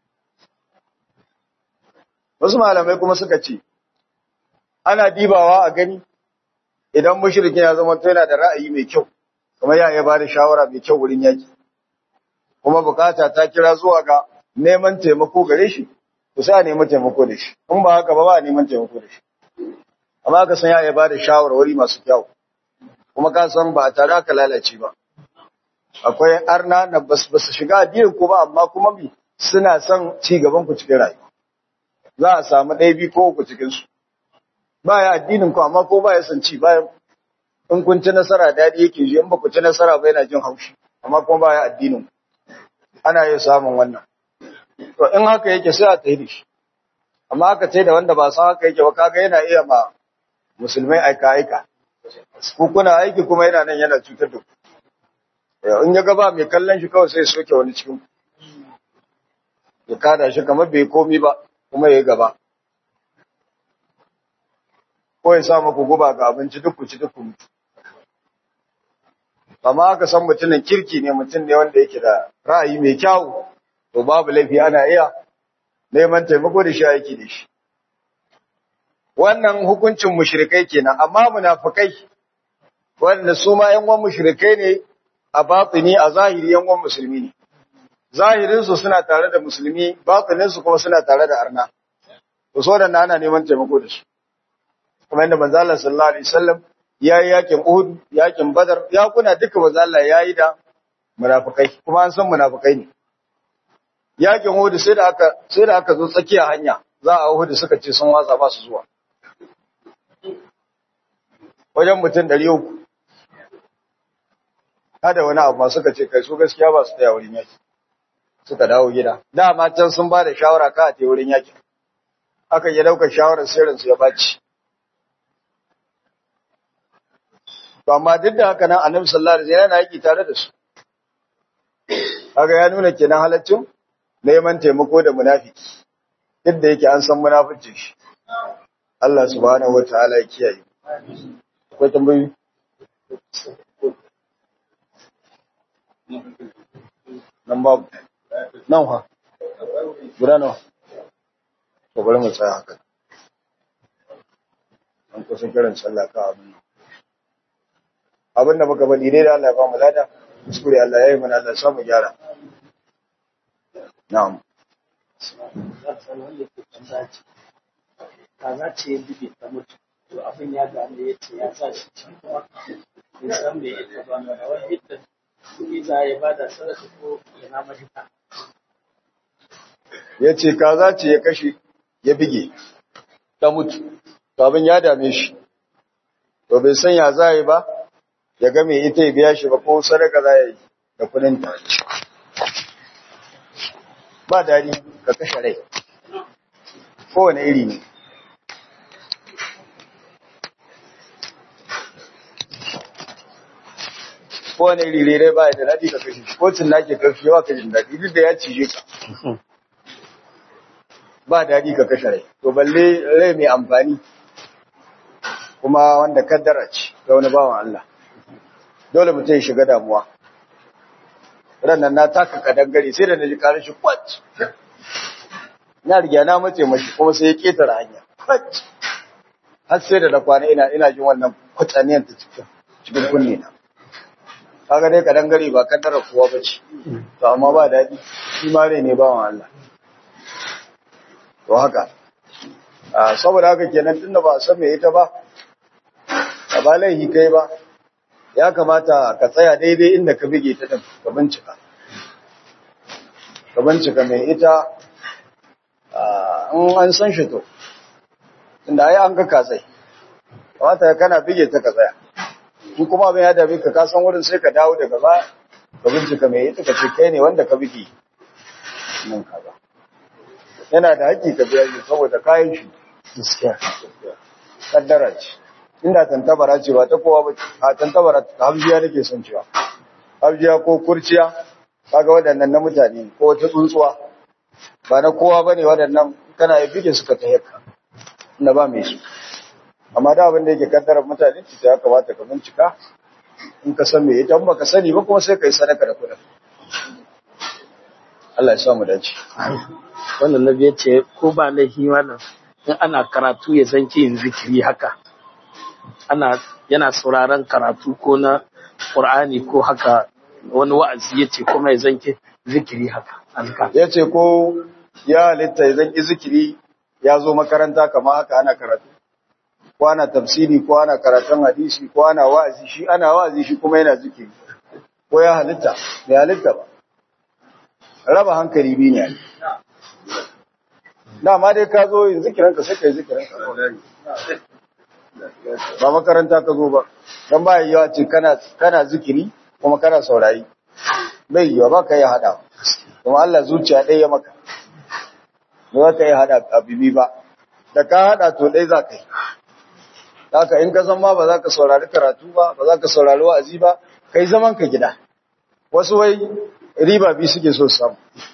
[SPEAKER 1] Wasu malamai kuma suka ce ana dibawa a gani idan mushrikin ya zama to yana da ra'ayi mai kyau, kuma ya ba da shawara mai kyau wurin yaki, kuma bukata ta kira zuwa ga neman taimako gare shi, to sai a nemi taimako da shi. In ba haka ba a neman taimako da shi. Amma ka san ya ba da shawarwari masu kyau, kuma ka san ba a tare aka lalace ba. Akwai arna na ba su shiga addinin ku ba, amma kuma suna son ci gaban ku cikin rayuwa. Za a samu ɗaya biyu ko uku cikin su. Ba ya addinin ku, amma ko ba ya son ci, bayan in kun ci nasara dadi yake ji, in ba ku ci nasara ba yana jin haushi, amma kuma ba ya addinin ku. Ana iya samun wannan. To in haka yake sai a tayi da shi. Amma haka ce da wanda ba san haka yake ba, kaga yana iya ma musulmai aika. Ku kuna aiki kuma yana nan yana cutar da ku. In ya ga ba mai kallon shi kawai sai soke wani cikin ku. Ya kada shi kamar bai komi ba, kuma ya gaba. Ko ya sa maku guba ga abinci duk ku ci duk ku mutu. Amma aka san mutumin kirki ne, mutum ne wanda yake da ra'ayi mai kyau, to babu laifi ana iya neman taimako da shi aiki da shi. Wannan hukuncin mushrikai kenan, amma munafikai wanda su ma ƴan uwan mushrikai ne a batini, a zahiri ƴan uwan musulmi ne. Zahirin su suna tare da musulmi, batinin su kuma suna tare da arna. To so da ana neman taimako da su. Kuma inda manzo Allah sallallahu alaihi wasallam yayi yakin Uhud, yakin Badar, ya kuna duka manzo Allah yayi da munafikai, kuma an san munafikai ne. Yakin Uhud sai da aka zo tsakiya hanya, za a Uhud suka ce sun watsa ba su zuwa. Wajen mutum 300. Hada wani abu ma suka ce kai su gaskiya ba su tsaya wurin yaki. suka dawo gida dama can sun ba da shawara ka a te wurin yaki aka yi daukar shawarar sirrin su ya baci to amma duk da haka nan annabi sallallahu alaihi wasallam yana yaki tare da su kaga ya nuna kenan halaccin neman taimako da munafiki duk da yake an san munafincin shi Allah subhanahu wataala ya kiyaye akwai tambayoyi nan babu nan ha guda nawa to bari mu tsaya haka an kusa kiran sallah ka abin da muka bari dai da Allah ya ba mu lada kuskure Allah ya yi mana Allah samu gyara na'am
[SPEAKER 2] kaza ce ya buge ta mutu to abin ya gane ya ce ya sa shi can kuma bai san me ya ba na wani yadda kuɗi za ya bada sadaka ko ya na mahita
[SPEAKER 1] ya ce kaza ce ya kashe ya bige ta mutu to abin ya dame shi to bai san ya za yi ba ya ga me ita ya biya shi ba ko sadaka za ya yi da kudin ta ba dari ka kashe rai kowane iri ne kowane iri rai ba ya da daɗi ka kashe ko cin nake kashe yawa ka jin daɗi duk da ya cije ka ba daɗi ka kashe rai to balle rai mai amfani kuma wanda kaddara ce ga wani bawan Allah dole mutum ya shiga damuwa ranar na taka kadangare sai da na ji karin shi kwat na riga na mace mashi kuma sai ya ketara hanya kwat har sai da na kwana ina jin wannan kwatsaniyar ta cikin kunne na kaga dai kadangare ba kaddara kowa ba ce to amma ba daɗi shi ma rai ne bawan Allah to haka saboda haka kenan tunda ba a san me ita ba ba laihi kai ba ya kamata ka tsaya daidai inda ka bige ta din ka bincika mai ita in an san shi to inda ai an ga ka tsai kamata kana bige ta ka tsaya in kuma abin ya dame ka san wurin sai ka dawo daga ba ka bincika mai ita ka ce kai ne wanda ka bige nan kaza yana da haƙƙi ka biya shi saboda kayan shi gaskiya kaddara ce inda tantabara ce ba ta kowa ba a tantabara habjiya nake son cewa habjiya ko kurciya kaga waɗannan na mutane ko wata tsuntsuwa ba na kowa bane waɗannan kana yi bige suka ta haka inda ba mai su amma da abin da yake kaddarar mutane ce ya kamata ka bincika in ka san me ita in baka sani ba kuma sai ka yi sadaka da kuɗin Allah ya sa mu dace
[SPEAKER 2] wannan nabi ya ce ko ba laifi wannan in ana karatu ya zanki yin zikiri haka yana sauraron karatu ko na Qur'ani ko haka wani wa'azi yace kuma ya zanke zikiri haka alka
[SPEAKER 1] yace ko ya halitta ya zanki zikiri ya zo makaranta kamar haka ana karatu ko ana tafsiri ko ana karatun hadisi ko ana wa'azi shi kuma yana zikiri ko ya halitta bai halitta ba raba hankali biyu ne dama dai ka zo yin zikiranka sai ka yi zikiranka ba makaranta ka zo ba don ba yiwa ce kana zikiri kuma kana saurayi bai yiwa ba ka yi haɗa kuma Allah zuciya ɗaya ya maka ba za ka yi haɗa abibi ba da ka haɗa to ɗaya za ka yi haka in ka san ma ba za ka saurari karatu ba ba za ka saurari wa'azi ba kai zaman ka gida wasu wai riba biyu suke so samu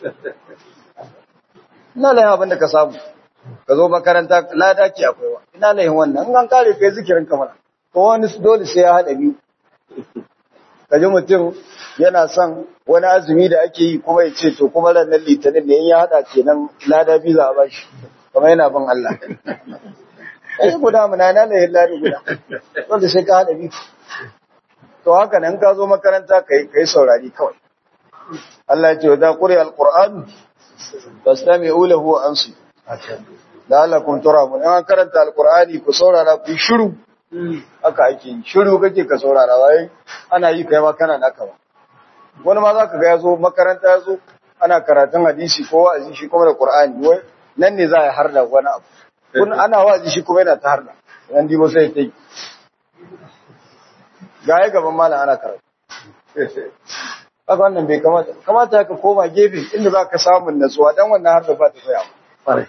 [SPEAKER 1] ina layin abin da ka samu ka zo makaranta lada ke akwai wa ina layin wannan in an kare kai zikirin kamar ko wani dole sai ya haɗa biyu ka ji mutum yana son wani azumi da ake yi kuma ya ce to kuma ranar litinin ne in ya haɗa kenan lada biyu za a ba shi kuma yana bin Allah ai guda muna na layin lada guda wanda sai ka haɗa biyu to haka nan ka zo makaranta kai saurari kawai Allah ya ce wa da quri alquran fastami'u lahu wa ansu la'allakum turhamun an karanta alqur'ani ku saurara ku shiru haka ake yi shiru kake ka saurara wai ana yi kai ma kana naka ba wani ma zaka ga yazo makaranta yazo ana karatun hadisi ko wa'azi shi kuma da qur'ani wai nan ne za a harda wani abu kun ana wa'azi shi kuma yana ta harda dan dibo sai tai ga gaban mallan ana karatu haka wannan bai kamata ka koma gefe inda za ka samun natsuwa dan wannan har da ba ta tsaya
[SPEAKER 2] Ƙwarai.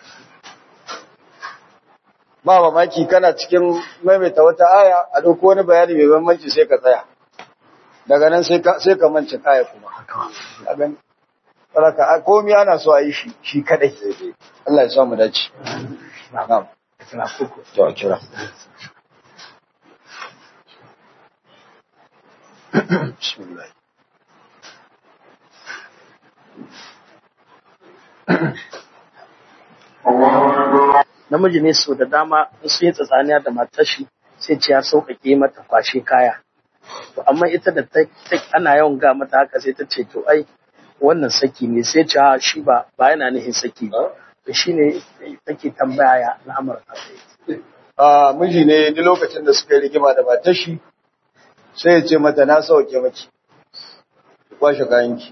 [SPEAKER 1] ba mamaki kana cikin maimaita wata aya a duk wani bayani mai bambanci sai ka tsaya daga nan sai ka mance kaya kuma a gani saraka komai ana so a yi shi kadai Allah ya sa mu dace na'am to kira bismillah
[SPEAKER 2] namiji ne so da dama in sun yi tsatsaniya da matar shi sai ce ya sauƙaƙe mata kwashe kaya to amma ita da ana yawan ga mata haka sai ta ce to ai wannan saki ne sai ce shi ba yana nufin saki ba to shine take tambaya ya al'amarin
[SPEAKER 1] a miji ne duk lokacin da suka yi rigima da matar shi sai ya ce mata na sauke miki ki kwashe kayanki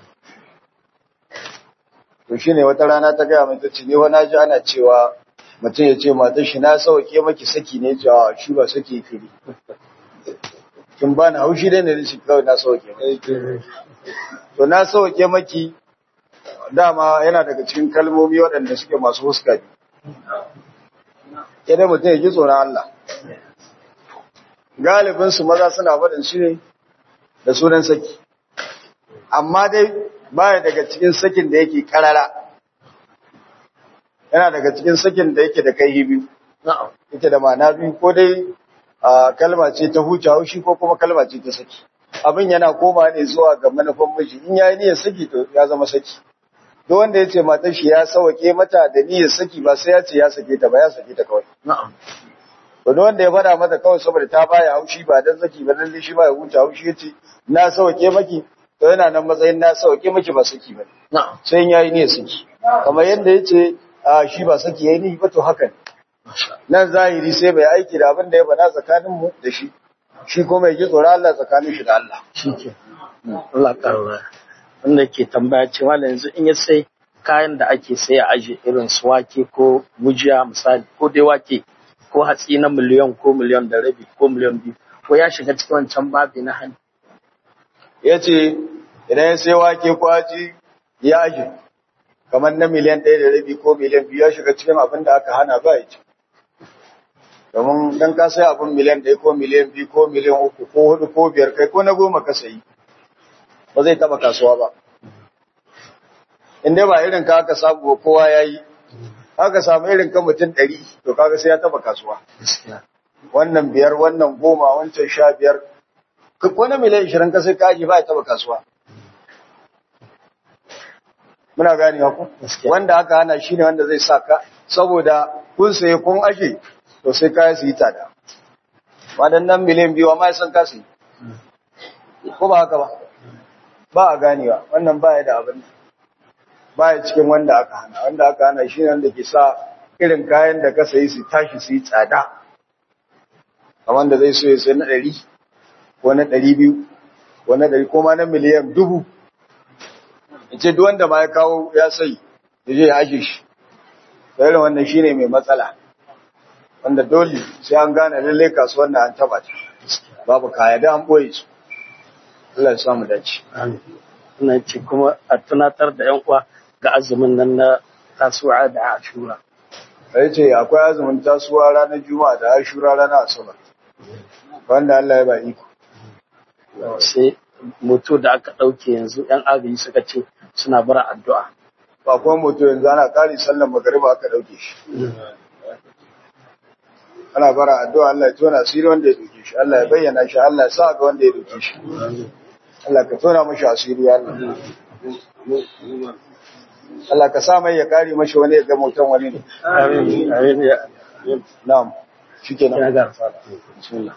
[SPEAKER 1] to shine wata rana ta gaya mai tace ni wani ji ana cewa mutum ya ce matar shi na sauke maki saki ne cewa shi ba saki yake ne kin ba na haushi dai ne shi kawai na sauke maki to na sauke maki dama yana daga cikin kalmomi waɗanda suke masu huska ne idan mutum ya ji tsoron Allah galibin su maza suna faɗin shi ne da sunan saki amma dai baya daga cikin sakin da yake karara yana daga cikin sakin da yake da kai biyu yake da ma'ana biyu ko dai kalma ce ta huce haushi ko kuma kalma ce ta saki abin yana koma ne zuwa ga manufan miji in yayi niyyar saki to ya zama saki duk wanda ya ce matar shi ya sauke mata da niyyar saki ba sai ya ce ya sake ta ba ya sake ta kawai to duk wanda ya fada mata kawai saboda ta baya haushi ba dan saki ba dan shi ba ya huce haushi yace na sauke maki to yana nan matsayin na sauke miki ba saki ba sai yayi niyyar saki kamar yanda yace shi ba saki yayi ni ba to haka ne nan zahiri sai bai aiki da abin da ya faɗa tsakanin mu da shi kuma ya ji tsoron Allah tsakanin shi da Allah
[SPEAKER 2] shike Allah karwa wanda ke tambaya cewa yanzu in ya sai kayan da ake sai a aje irin su wake ko gujiya misali ko dai wake ko hatsi na miliyan ko miliyan da rabi ko miliyan biyu ko ya shiga cikin wancan babi na hannu
[SPEAKER 1] yace idan ya sai wake ko haji ya aje kamar na miliyan 1 da rabi ko miliyan 2 ya shiga cikin abin da aka hana ba ya ci domin dan ka sai abin miliyan 1 ko miliyan 2 ko miliyan 3 ko 4 ko 5 kai ko na 10 ka sayi ba zai taba kasuwa ba inda ba irin ka aka samu kowa yayi aka samu irin ka mutum 100 to kaga sai ya taba kasuwa wannan 5 wannan 10 wancan 15 ko na miliyan 20 ka sai ka aje ba ya taba kasuwa muna gani ku wanda aka hana shi ne wanda zai saka saboda kun saye kun ashe to sai kaya su yi tada waɗannan miliyan 2 amma san ka sayi ko ba haka ba a ganewa wannan baya da abin baya cikin wanda aka hana shi ne wanda ke sa irin kayan da ka sayi su tashi su yi tsada kamar da zai so ya sai na 100 ko na 200 ko na 100 ko ma na miliyan 1000 ce duk wanda ma ya kawo ya sai ya je ya ashe shi irin wannan shine mai matsala wanda dole sai an gane lalle kasuwar da an taba ta babu kaya da an boye su Allah ya samu dace
[SPEAKER 2] amin ina ce kuma a tunatar da yan uwa ga azumin nan na tasu'a da ashura
[SPEAKER 1] sai ce akwai azumin tasu'a ranar juma'a da ashura ranar asabar wanda Allah ya ba iko
[SPEAKER 2] sai moto da aka ɗauke yanzu ‘yan agaji suka ce suna bara addu'a.
[SPEAKER 1] Ba kuma moto yanzu ana ƙari sallan magariba aka ɗauke shi. Ana bara addu'a Allah ya tona asiri wanda ya ɗauke shi, Allah ya bayyana shi, Allah ya sa ga wanda ya ɗauke shi. Allah ka tona mashi asiri Allah. Allah ka sa mai ya kare mashi wani ya ga motan wani ne.
[SPEAKER 2] Amin.
[SPEAKER 1] Na'am. Shi ke nan.
[SPEAKER 2] Ya garfa. Bismillah.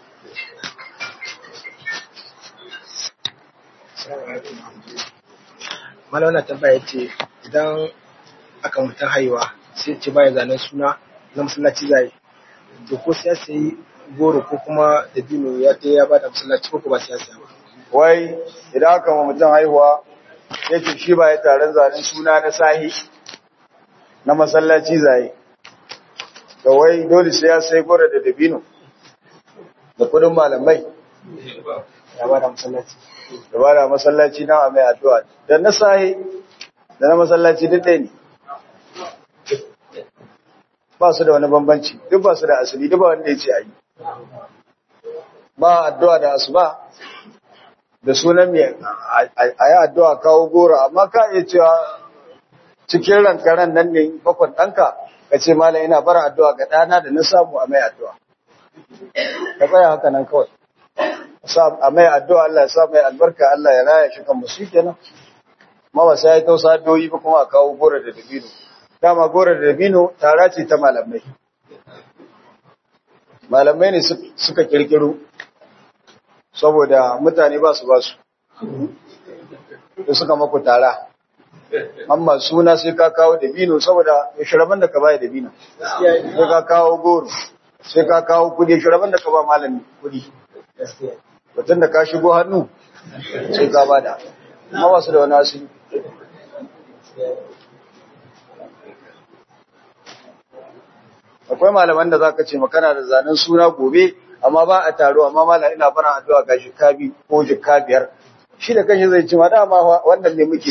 [SPEAKER 3] Malam wannan tambaya ce idan aka mutum haihuwa sai ce baya zanen suna na masallaci zai to ko sai sai goro ko kuma da dino ya ta ya bada masallaci ko ba sai ba
[SPEAKER 1] wai idan aka mutum haihuwa yace shi ba ya taron zanen suna na sahi na masallaci zai to wai dole sai ya sai goro da dabino da kudin malamai
[SPEAKER 3] ya ba da masallaci.
[SPEAKER 1] da ba da masallaci na a mai addu'a da na sahi da na masallaci duk ɗaya ne ba su da wani bambanci duk ba su da asali duk ba wanda ya ce a yi ba addu'a da asuba da sunan mai a yi addu'a kawo goro amma ka iya cewa cikin rankaran nan ne bakon ɗanka ka ce malam ina bara addu'a ga ɗana da na samu a mai addu'a ka tsaya haka nan kawai a mai addu'a Allah ya sa mai albarka Allah ya raya shi kan musu kenan ma ba sai ya tausa addu'o'i ba kuma a kawo goro da dabino dama goro da dabino tara ce ta malamai malamai ne suka kirkiro saboda mutane ba su da suka maku tara amma suna sai ka kawo dabino saboda ya shiraban da ka baya dabino sai ka kawo goro sai ka kawo kudi shiraban da ka ba malami kudi watan da ka shigo hannu sai ka bada amma ba su da wani asiri akwai malaman da zaka ce makana da zanen suna gobe amma ba a taro amma malam ina fara addu'a ga jikka bi ko jikka biyar shi da kanshi zai ce ma dama wannan ne muke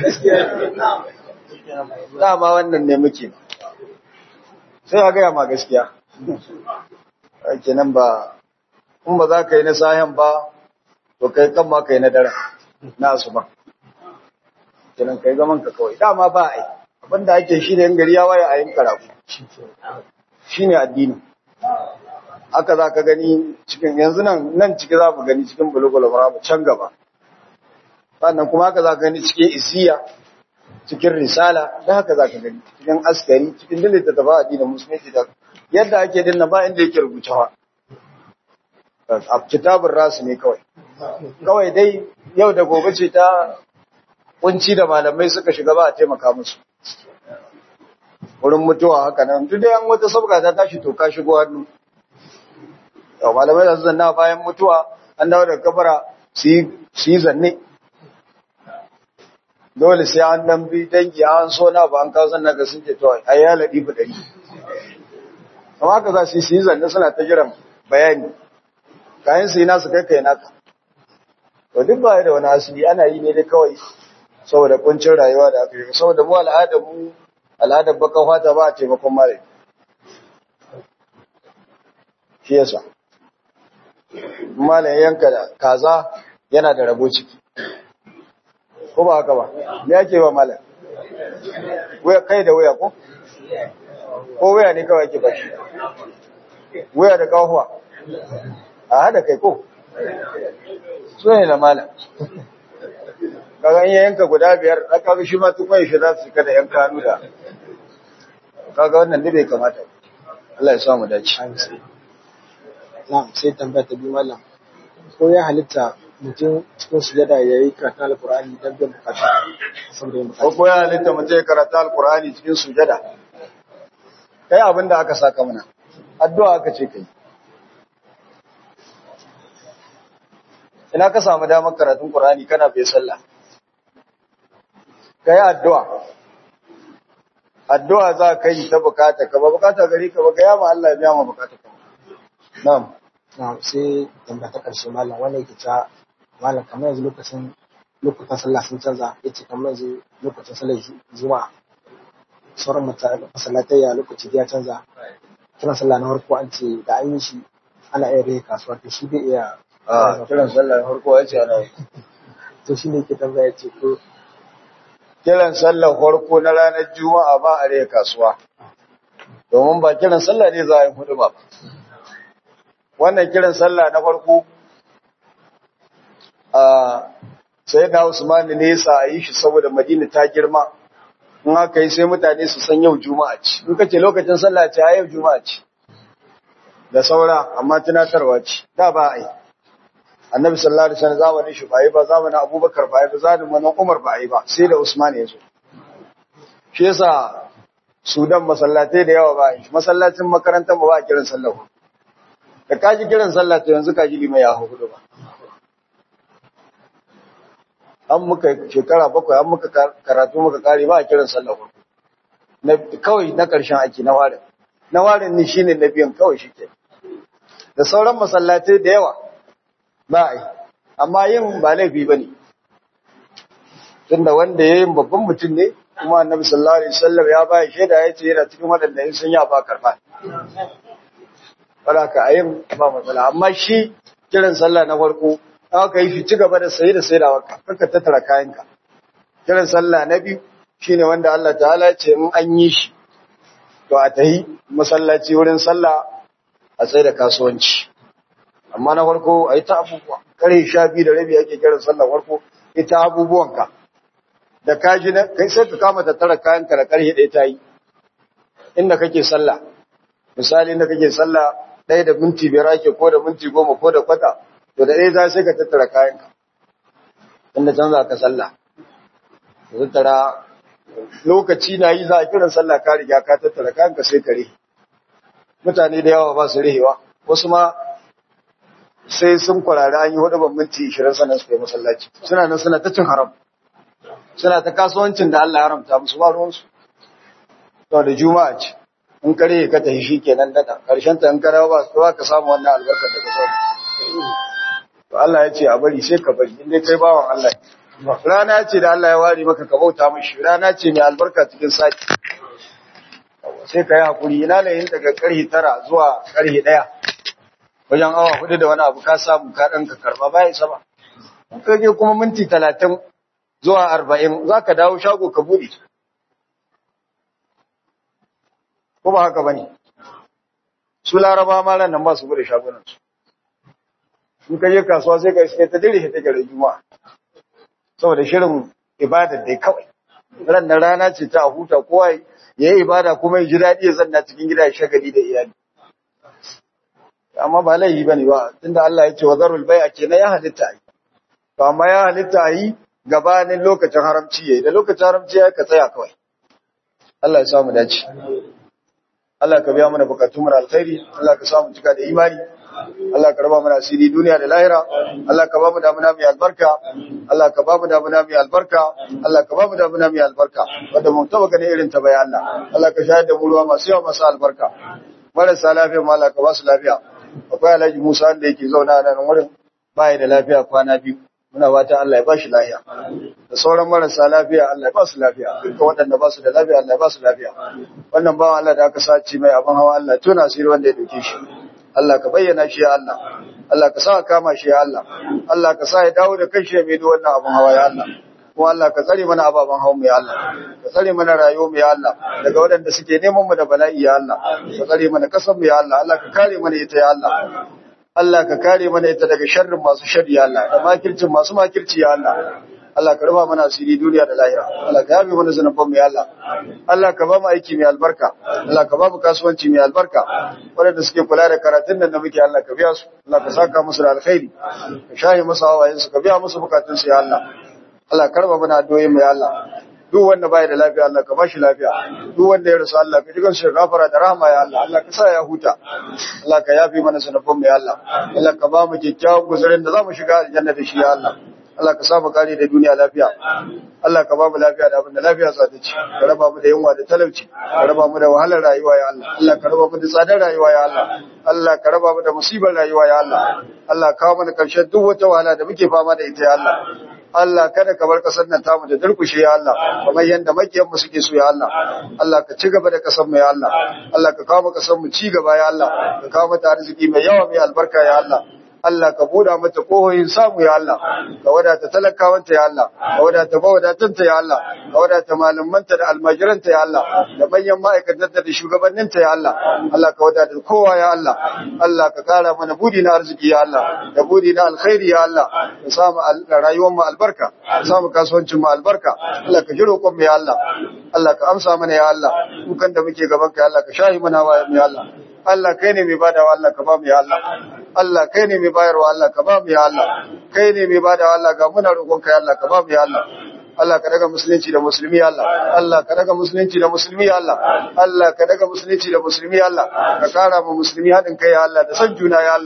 [SPEAKER 1] dama wannan ne muke sai a gaya ma gaskiya kenan ba in ba za ka yi na sayan ba to kai kan ma ka yi na daren na asuba kenan kai zaman ka kawai dama ba a yi abinda ake shi da yin gari ya waye a yin karatu shi ne addini aka za ka gani cikin yanzu nan ciki za mu gani cikin bulugul maram can gaba sannan kuma haka za ka gani cikin isiya cikin risala da haka za ka gani cikin askari cikin dalilta ta ba addinin musulunci da yadda ake dinna ba inda yake rubucewa a kitabun rasu ne kawai dai yau da gobe ce ta kunci da malamai suka shiga ba a taimaka musu wurin mutuwa haka nan duk da yan wata sabga ta tashi to ka shigo hannu yau malamai da su zanna bayan mutuwa an dawo da kabara su yi zanne dole sai an dan bi dangi an so na ba an kawo zanna ga sun ce to a ya laɗi fi ɗari amma haka za su yi zanne suna ta jiran bayani kayan su yi nasu kai naka to duk ba da wani asali ana yi ne dai kawai saboda kuncin rayuwa da aka yi saboda mu al'adar bakan fata ba a taimakon mara shi yasa malayin yanka da kaza yana da rabo ciki ko ba haka ba me yake ba malam waya kai da waya ko waya ne kawai ke bashi waya da kafuwa a hada kai ko so ne da malam kaga in yanka guda biyar aka shi ma tukun shi za su kada yan kanu da kaga wannan da bai kamata Allah ya samu dace
[SPEAKER 3] na'am sai tambaya ta biyu mallam ko ya halitta mutum cikin sujada yayi karatun alqur'ani dan bin bukata saboda yin bukata
[SPEAKER 1] ko ya halitta mutum ya karanta alqur'ani cikin sujada kai abinda aka saka mana addu'a aka ce kai ina ka samu damar karatun qur'ani kana bai sallah kai addu'a za ka yi ta bukata ka ba bukata gari ka ba ga yama Allah ya biya ma bukata ka na'am
[SPEAKER 3] sai tambaya ta karshe mallam wanda yake ta mallam kamar yanzu lokutan sallah sun canza yace kamar yanzu lokacin sallar juma'a sauran masallatai ya lokaci ya canza kiran sallah na farko an ce da an yi shi ana iya rage kasuwa to shi bai iya
[SPEAKER 1] kiran sallah na farko ya ce ana yi
[SPEAKER 3] to shi ne ke tambaya ce ko
[SPEAKER 1] kiran sallar farko na ranar juma'a ba a rage kasuwa domin ba kiran sallah ne za a yi hudu ba wannan kiran sallah na farko sai da Usman ne yasa a yi shi saboda Madina ta girma in aka yi sai mutane su san yau juma'a ce in kace lokacin sallah ce yau juma'a ce da saura amma tunatarwa ce da ba ai Annabi sallallahu alaihi wasallam zamanin shi bai ba zamanin Abubakar bai ba zamanin Umar bai ba sai da Usman ya zo shi yasa Sudan masallatai da yawa ba masallacin makarantar ba a kiran sallah da kaji kiran sallah to yanzu kaji limai ya hudu ba an muka shekara 7 an muka karatu muka kare ba a kiran sallah na kawai na karshen ake na warin ni shine na biyan kawai shike da sauran masallatai da yawa ba ai amma yin ba laifi bane tunda wanda yayin babban mutum ne kuma annabi sallallahu alaihi wasallam ya ba shaida yace yana cikin wadanda in sun ya ba karba baraka ayin ba matsala amma shi kiran sallah na farko aka yi shi ci gaba da sayi da saidawa kanka tattara kayanka kiran sallah na biyu shine wanda Allah ta'ala ya ce in an yi shi to a tahi masallaci wurin sallah a tsaye da kasuwanci amma na farko a yi ta abubuwa kare 12 da rabi ake kiran sallah farko ita abubuwanka da kaji na kai sai ka kama tattara kayanka da karhe ɗaya ta yi inda kake sallah misali inda kake sallah ɗaya da minti 5 ake ko da minti 10 ko da kwata to da ɗaya za sai ka tattara kayanka inda can za ka sallah ka tattara lokaci na yi za a kiran sallah ka riga ka tattara kayanka sai ka rihe mutane da yawa ba su rihewa wasu ma sai sun kwarari an yi hudu ban minti 20 sannan su kai masallaci suna nan suna ta cin haram suna ta kasuwancin da Allah ya haramta musu ba ruwansu to da juma'a ce in kare ka tafi shi kenan daga karshen ta in karawa ba su ka samu wannan albarkar da ka samu to Allah ya ce a bari sai ka bari in dai kai bawan Allah rana ce da Allah ya ware maka ka bauta mishi rana ce mai albarka cikin sati sai ka yi hakuri ina ne yin daga karhi 9 zuwa karhi 1 wajen awa 4 da wani abu ka samu ka dan ka karba bai isa ba in ka je kuma minti 30 zuwa 40 zaka dawo shago ka bude ko ba haka bane su laraba ma ran nan ba su bude shagunan su in ka je kasuwa sai ka iske ta dire ta gare juma'a saboda shirin ibada dai kawai ran nan rana ce ta huta kowa yayi ibada kuma ya ji dadi ya zanna cikin gida ya shagali da iyali amma ba laifi bane ba tunda Allah ya ce wa zarul bai'a kenan ya halitta ai to amma ya halitta ai gabanin lokacin haramci yayi da lokacin haramci ya ka tsaya kawai Allah ya samu dace Allah ka biya mana bukatun mu alkhairi Allah ka samu cika da imani Allah ka raba mana asiri duniya da lahira Allah ka ba mu damuna mai albarka Allah ka ba mu damuna mai albarka Allah ka ba mu damuna mai albarka wanda mun taba ganin irin ta bai Allah Allah ka shayar da mu ruwa masu yawa masu albarka marasa lafiya ma Allah ka ba su lafiya akwai Alhaji Musa da yake zauna a nan wurin bai da lafiya kwana biyu muna fata Allah ya ba shi lafiya da sauran marasa lafiya Allah ya ba su lafiya dukkan waɗanda ba su da lafiya Allah ya ba su lafiya wannan bawan Allah da aka sace mai abin hawa Allah tona asiri wanda ya dauke shi Allah ka bayyana shi ya Allah Allah ka sa kama shi ya Allah Allah ka sa ya dawo da kanshi ya maido wannan abin hawa ya Allah kuma Allah ka tsare mana ababen hawa mu ya Allah ka tsare mana rayuwar mu ya Allah daga waɗanda suke neman mu da bala'i ya Allah ka tsare mana kasar mu ya Allah Allah ka kare mana ita ya Allah Allah ka kare mana ita daga sharrin masu sharri ya Allah da makircin masu makirci ya Allah Allah ka raba mana asiri duniya da lahira Allah ka yabe mana zanuban mu ya Allah Allah ka ba mu aiki mai albarka Allah ka ba mu kasuwanci mai albarka waɗanda suke kula da karatun nan da muke Allah ka biya su Allah ka saka musu da alkhairi ka shahi musu hawayen su ka biya musu bukatun su ya Allah Allah ka raba mana addu'o'in mu ya Allah duk wanda bai da lafiya Allah ka bashi lafiya duk wanda ya rasu Allah ka jigan shi gafara da rahama ya Allah Allah ka sa ya huta Allah ka yafi mana sanafan mu ya Allah Allah ka ba mu kyakkyawan guzurin da zamu shiga aljanna da shi ya Allah Allah ka sa mu kare da duniya lafiya Allah ka ba mu lafiya da abin da lafiya za ta ci ka raba mu da yunwa da talauci ka raba mu da wahalar rayuwa ya Allah Allah ka raba mu da tsadar rayuwa ya Allah Allah ka raba mu da musibar rayuwa ya Allah Allah ka kawo mana karshen duk wata wahala da muke fama da ita ya Allah Allah kada ka bar kasar nan tamu da durkushe ya Allah kamar yanda makiyan mu suke so ya Allah Allah ka ci gaba da kasar mu ya Allah Allah ka kawo kasar mu ci gaba ya Allah ka kawo mata arziki mai yawa mai albarka ya Allah Allah ka buɗa mata kohoyin samu ya Allah ka wadata talakawanta ya Allah ka wadata mawadatanta ya Allah ka wadata malumanta da almajiranta ya Allah da manyan ma'aikatanta da shugabanninta ya Allah Allah ka wadata kowa ya Allah Allah ka kara mana budi na arziki ya Allah da budi na alkhairi ya Allah ka samu rayuwar mu albarka ka samu kasuwancin mu albarka Allah ka ji roƙon mu ya Allah Allah ka amsa mana ya Allah dukan da muke gaban ka ya Allah ka shahi mana wa ya Allah Allah kai ne mai badawa Allah ka ba mu ya Allah Allah kai ne mai bayarwa Allah ka ba mu ya Allah kai ne mai badawa Allah ga muna roƙon ka ya Allah ka ba mu ya Allah Allah ka daga musulunci da musulmi ya Allah Allah ka daga musulunci da musulmi ya Allah Allah ka daga musulunci da musulmi ya Allah ka kara mu musulmi hadin kai ya Allah da san juna ya Allah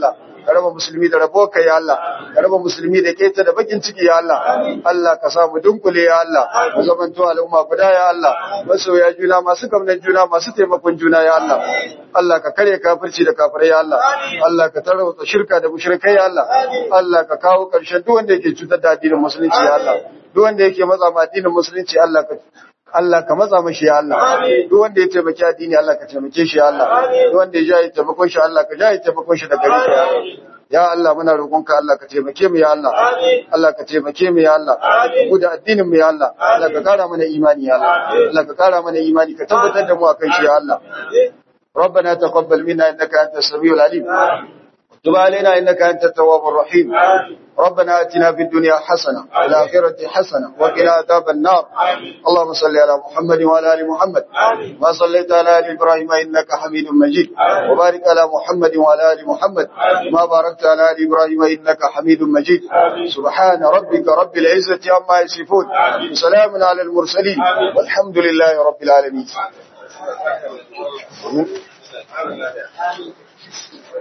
[SPEAKER 1] ka raba musulmi da rabo kai ya Allah ka raba musulmi da keta da bakin ciki ya Allah Allah ka sa mu dunkule ya Allah mu zamanto al'umma guda ya Allah masoya juna masu kamnar juna masu taimakon juna ya Allah Allah ka kare kafirci da kafirai ya Allah Allah ka tarwata shirka da mushrikai ya Allah Allah ka kawo karshen duk wanda yake cutar da addinin musulunci ya Allah duk wanda yake matsa ma addinin musulunci Allah ka matsa mashi ya Allah duk wanda ya taimaki addini Allah ka taimake shi ya Allah duk wanda ya jaye taimakon shi Allah ka jaye taimakon shi da gare shi ya Allah ya Allah muna roƙonka Allah ka taimake mu ya Allah Allah ka taimake mu ya Allah mu da addinin mu ya Allah Allah ka kara mana imani ya Allah Allah ka kara mana imani ka tabbatar da mu akan shi ya Allah ربنا تقبل منا إنك أنت السميع العليم وتب علينا إنك أنت التواب الرحيم ربنا آتنا في الدنيا حسنة وفي الآخرة حسنة وقنا عذاب النار اللهم صل على محمد وعلى آل محمد ما صليت على آل إبراهيم إنك حميد مجيد وبارك على محمد وعلى آل محمد ما باركت على آل إبراهيم إنك حميد مجيد سبحان ربك رب العزة عما يصفون وسلام على المرسلين والحمد لله رب العالمين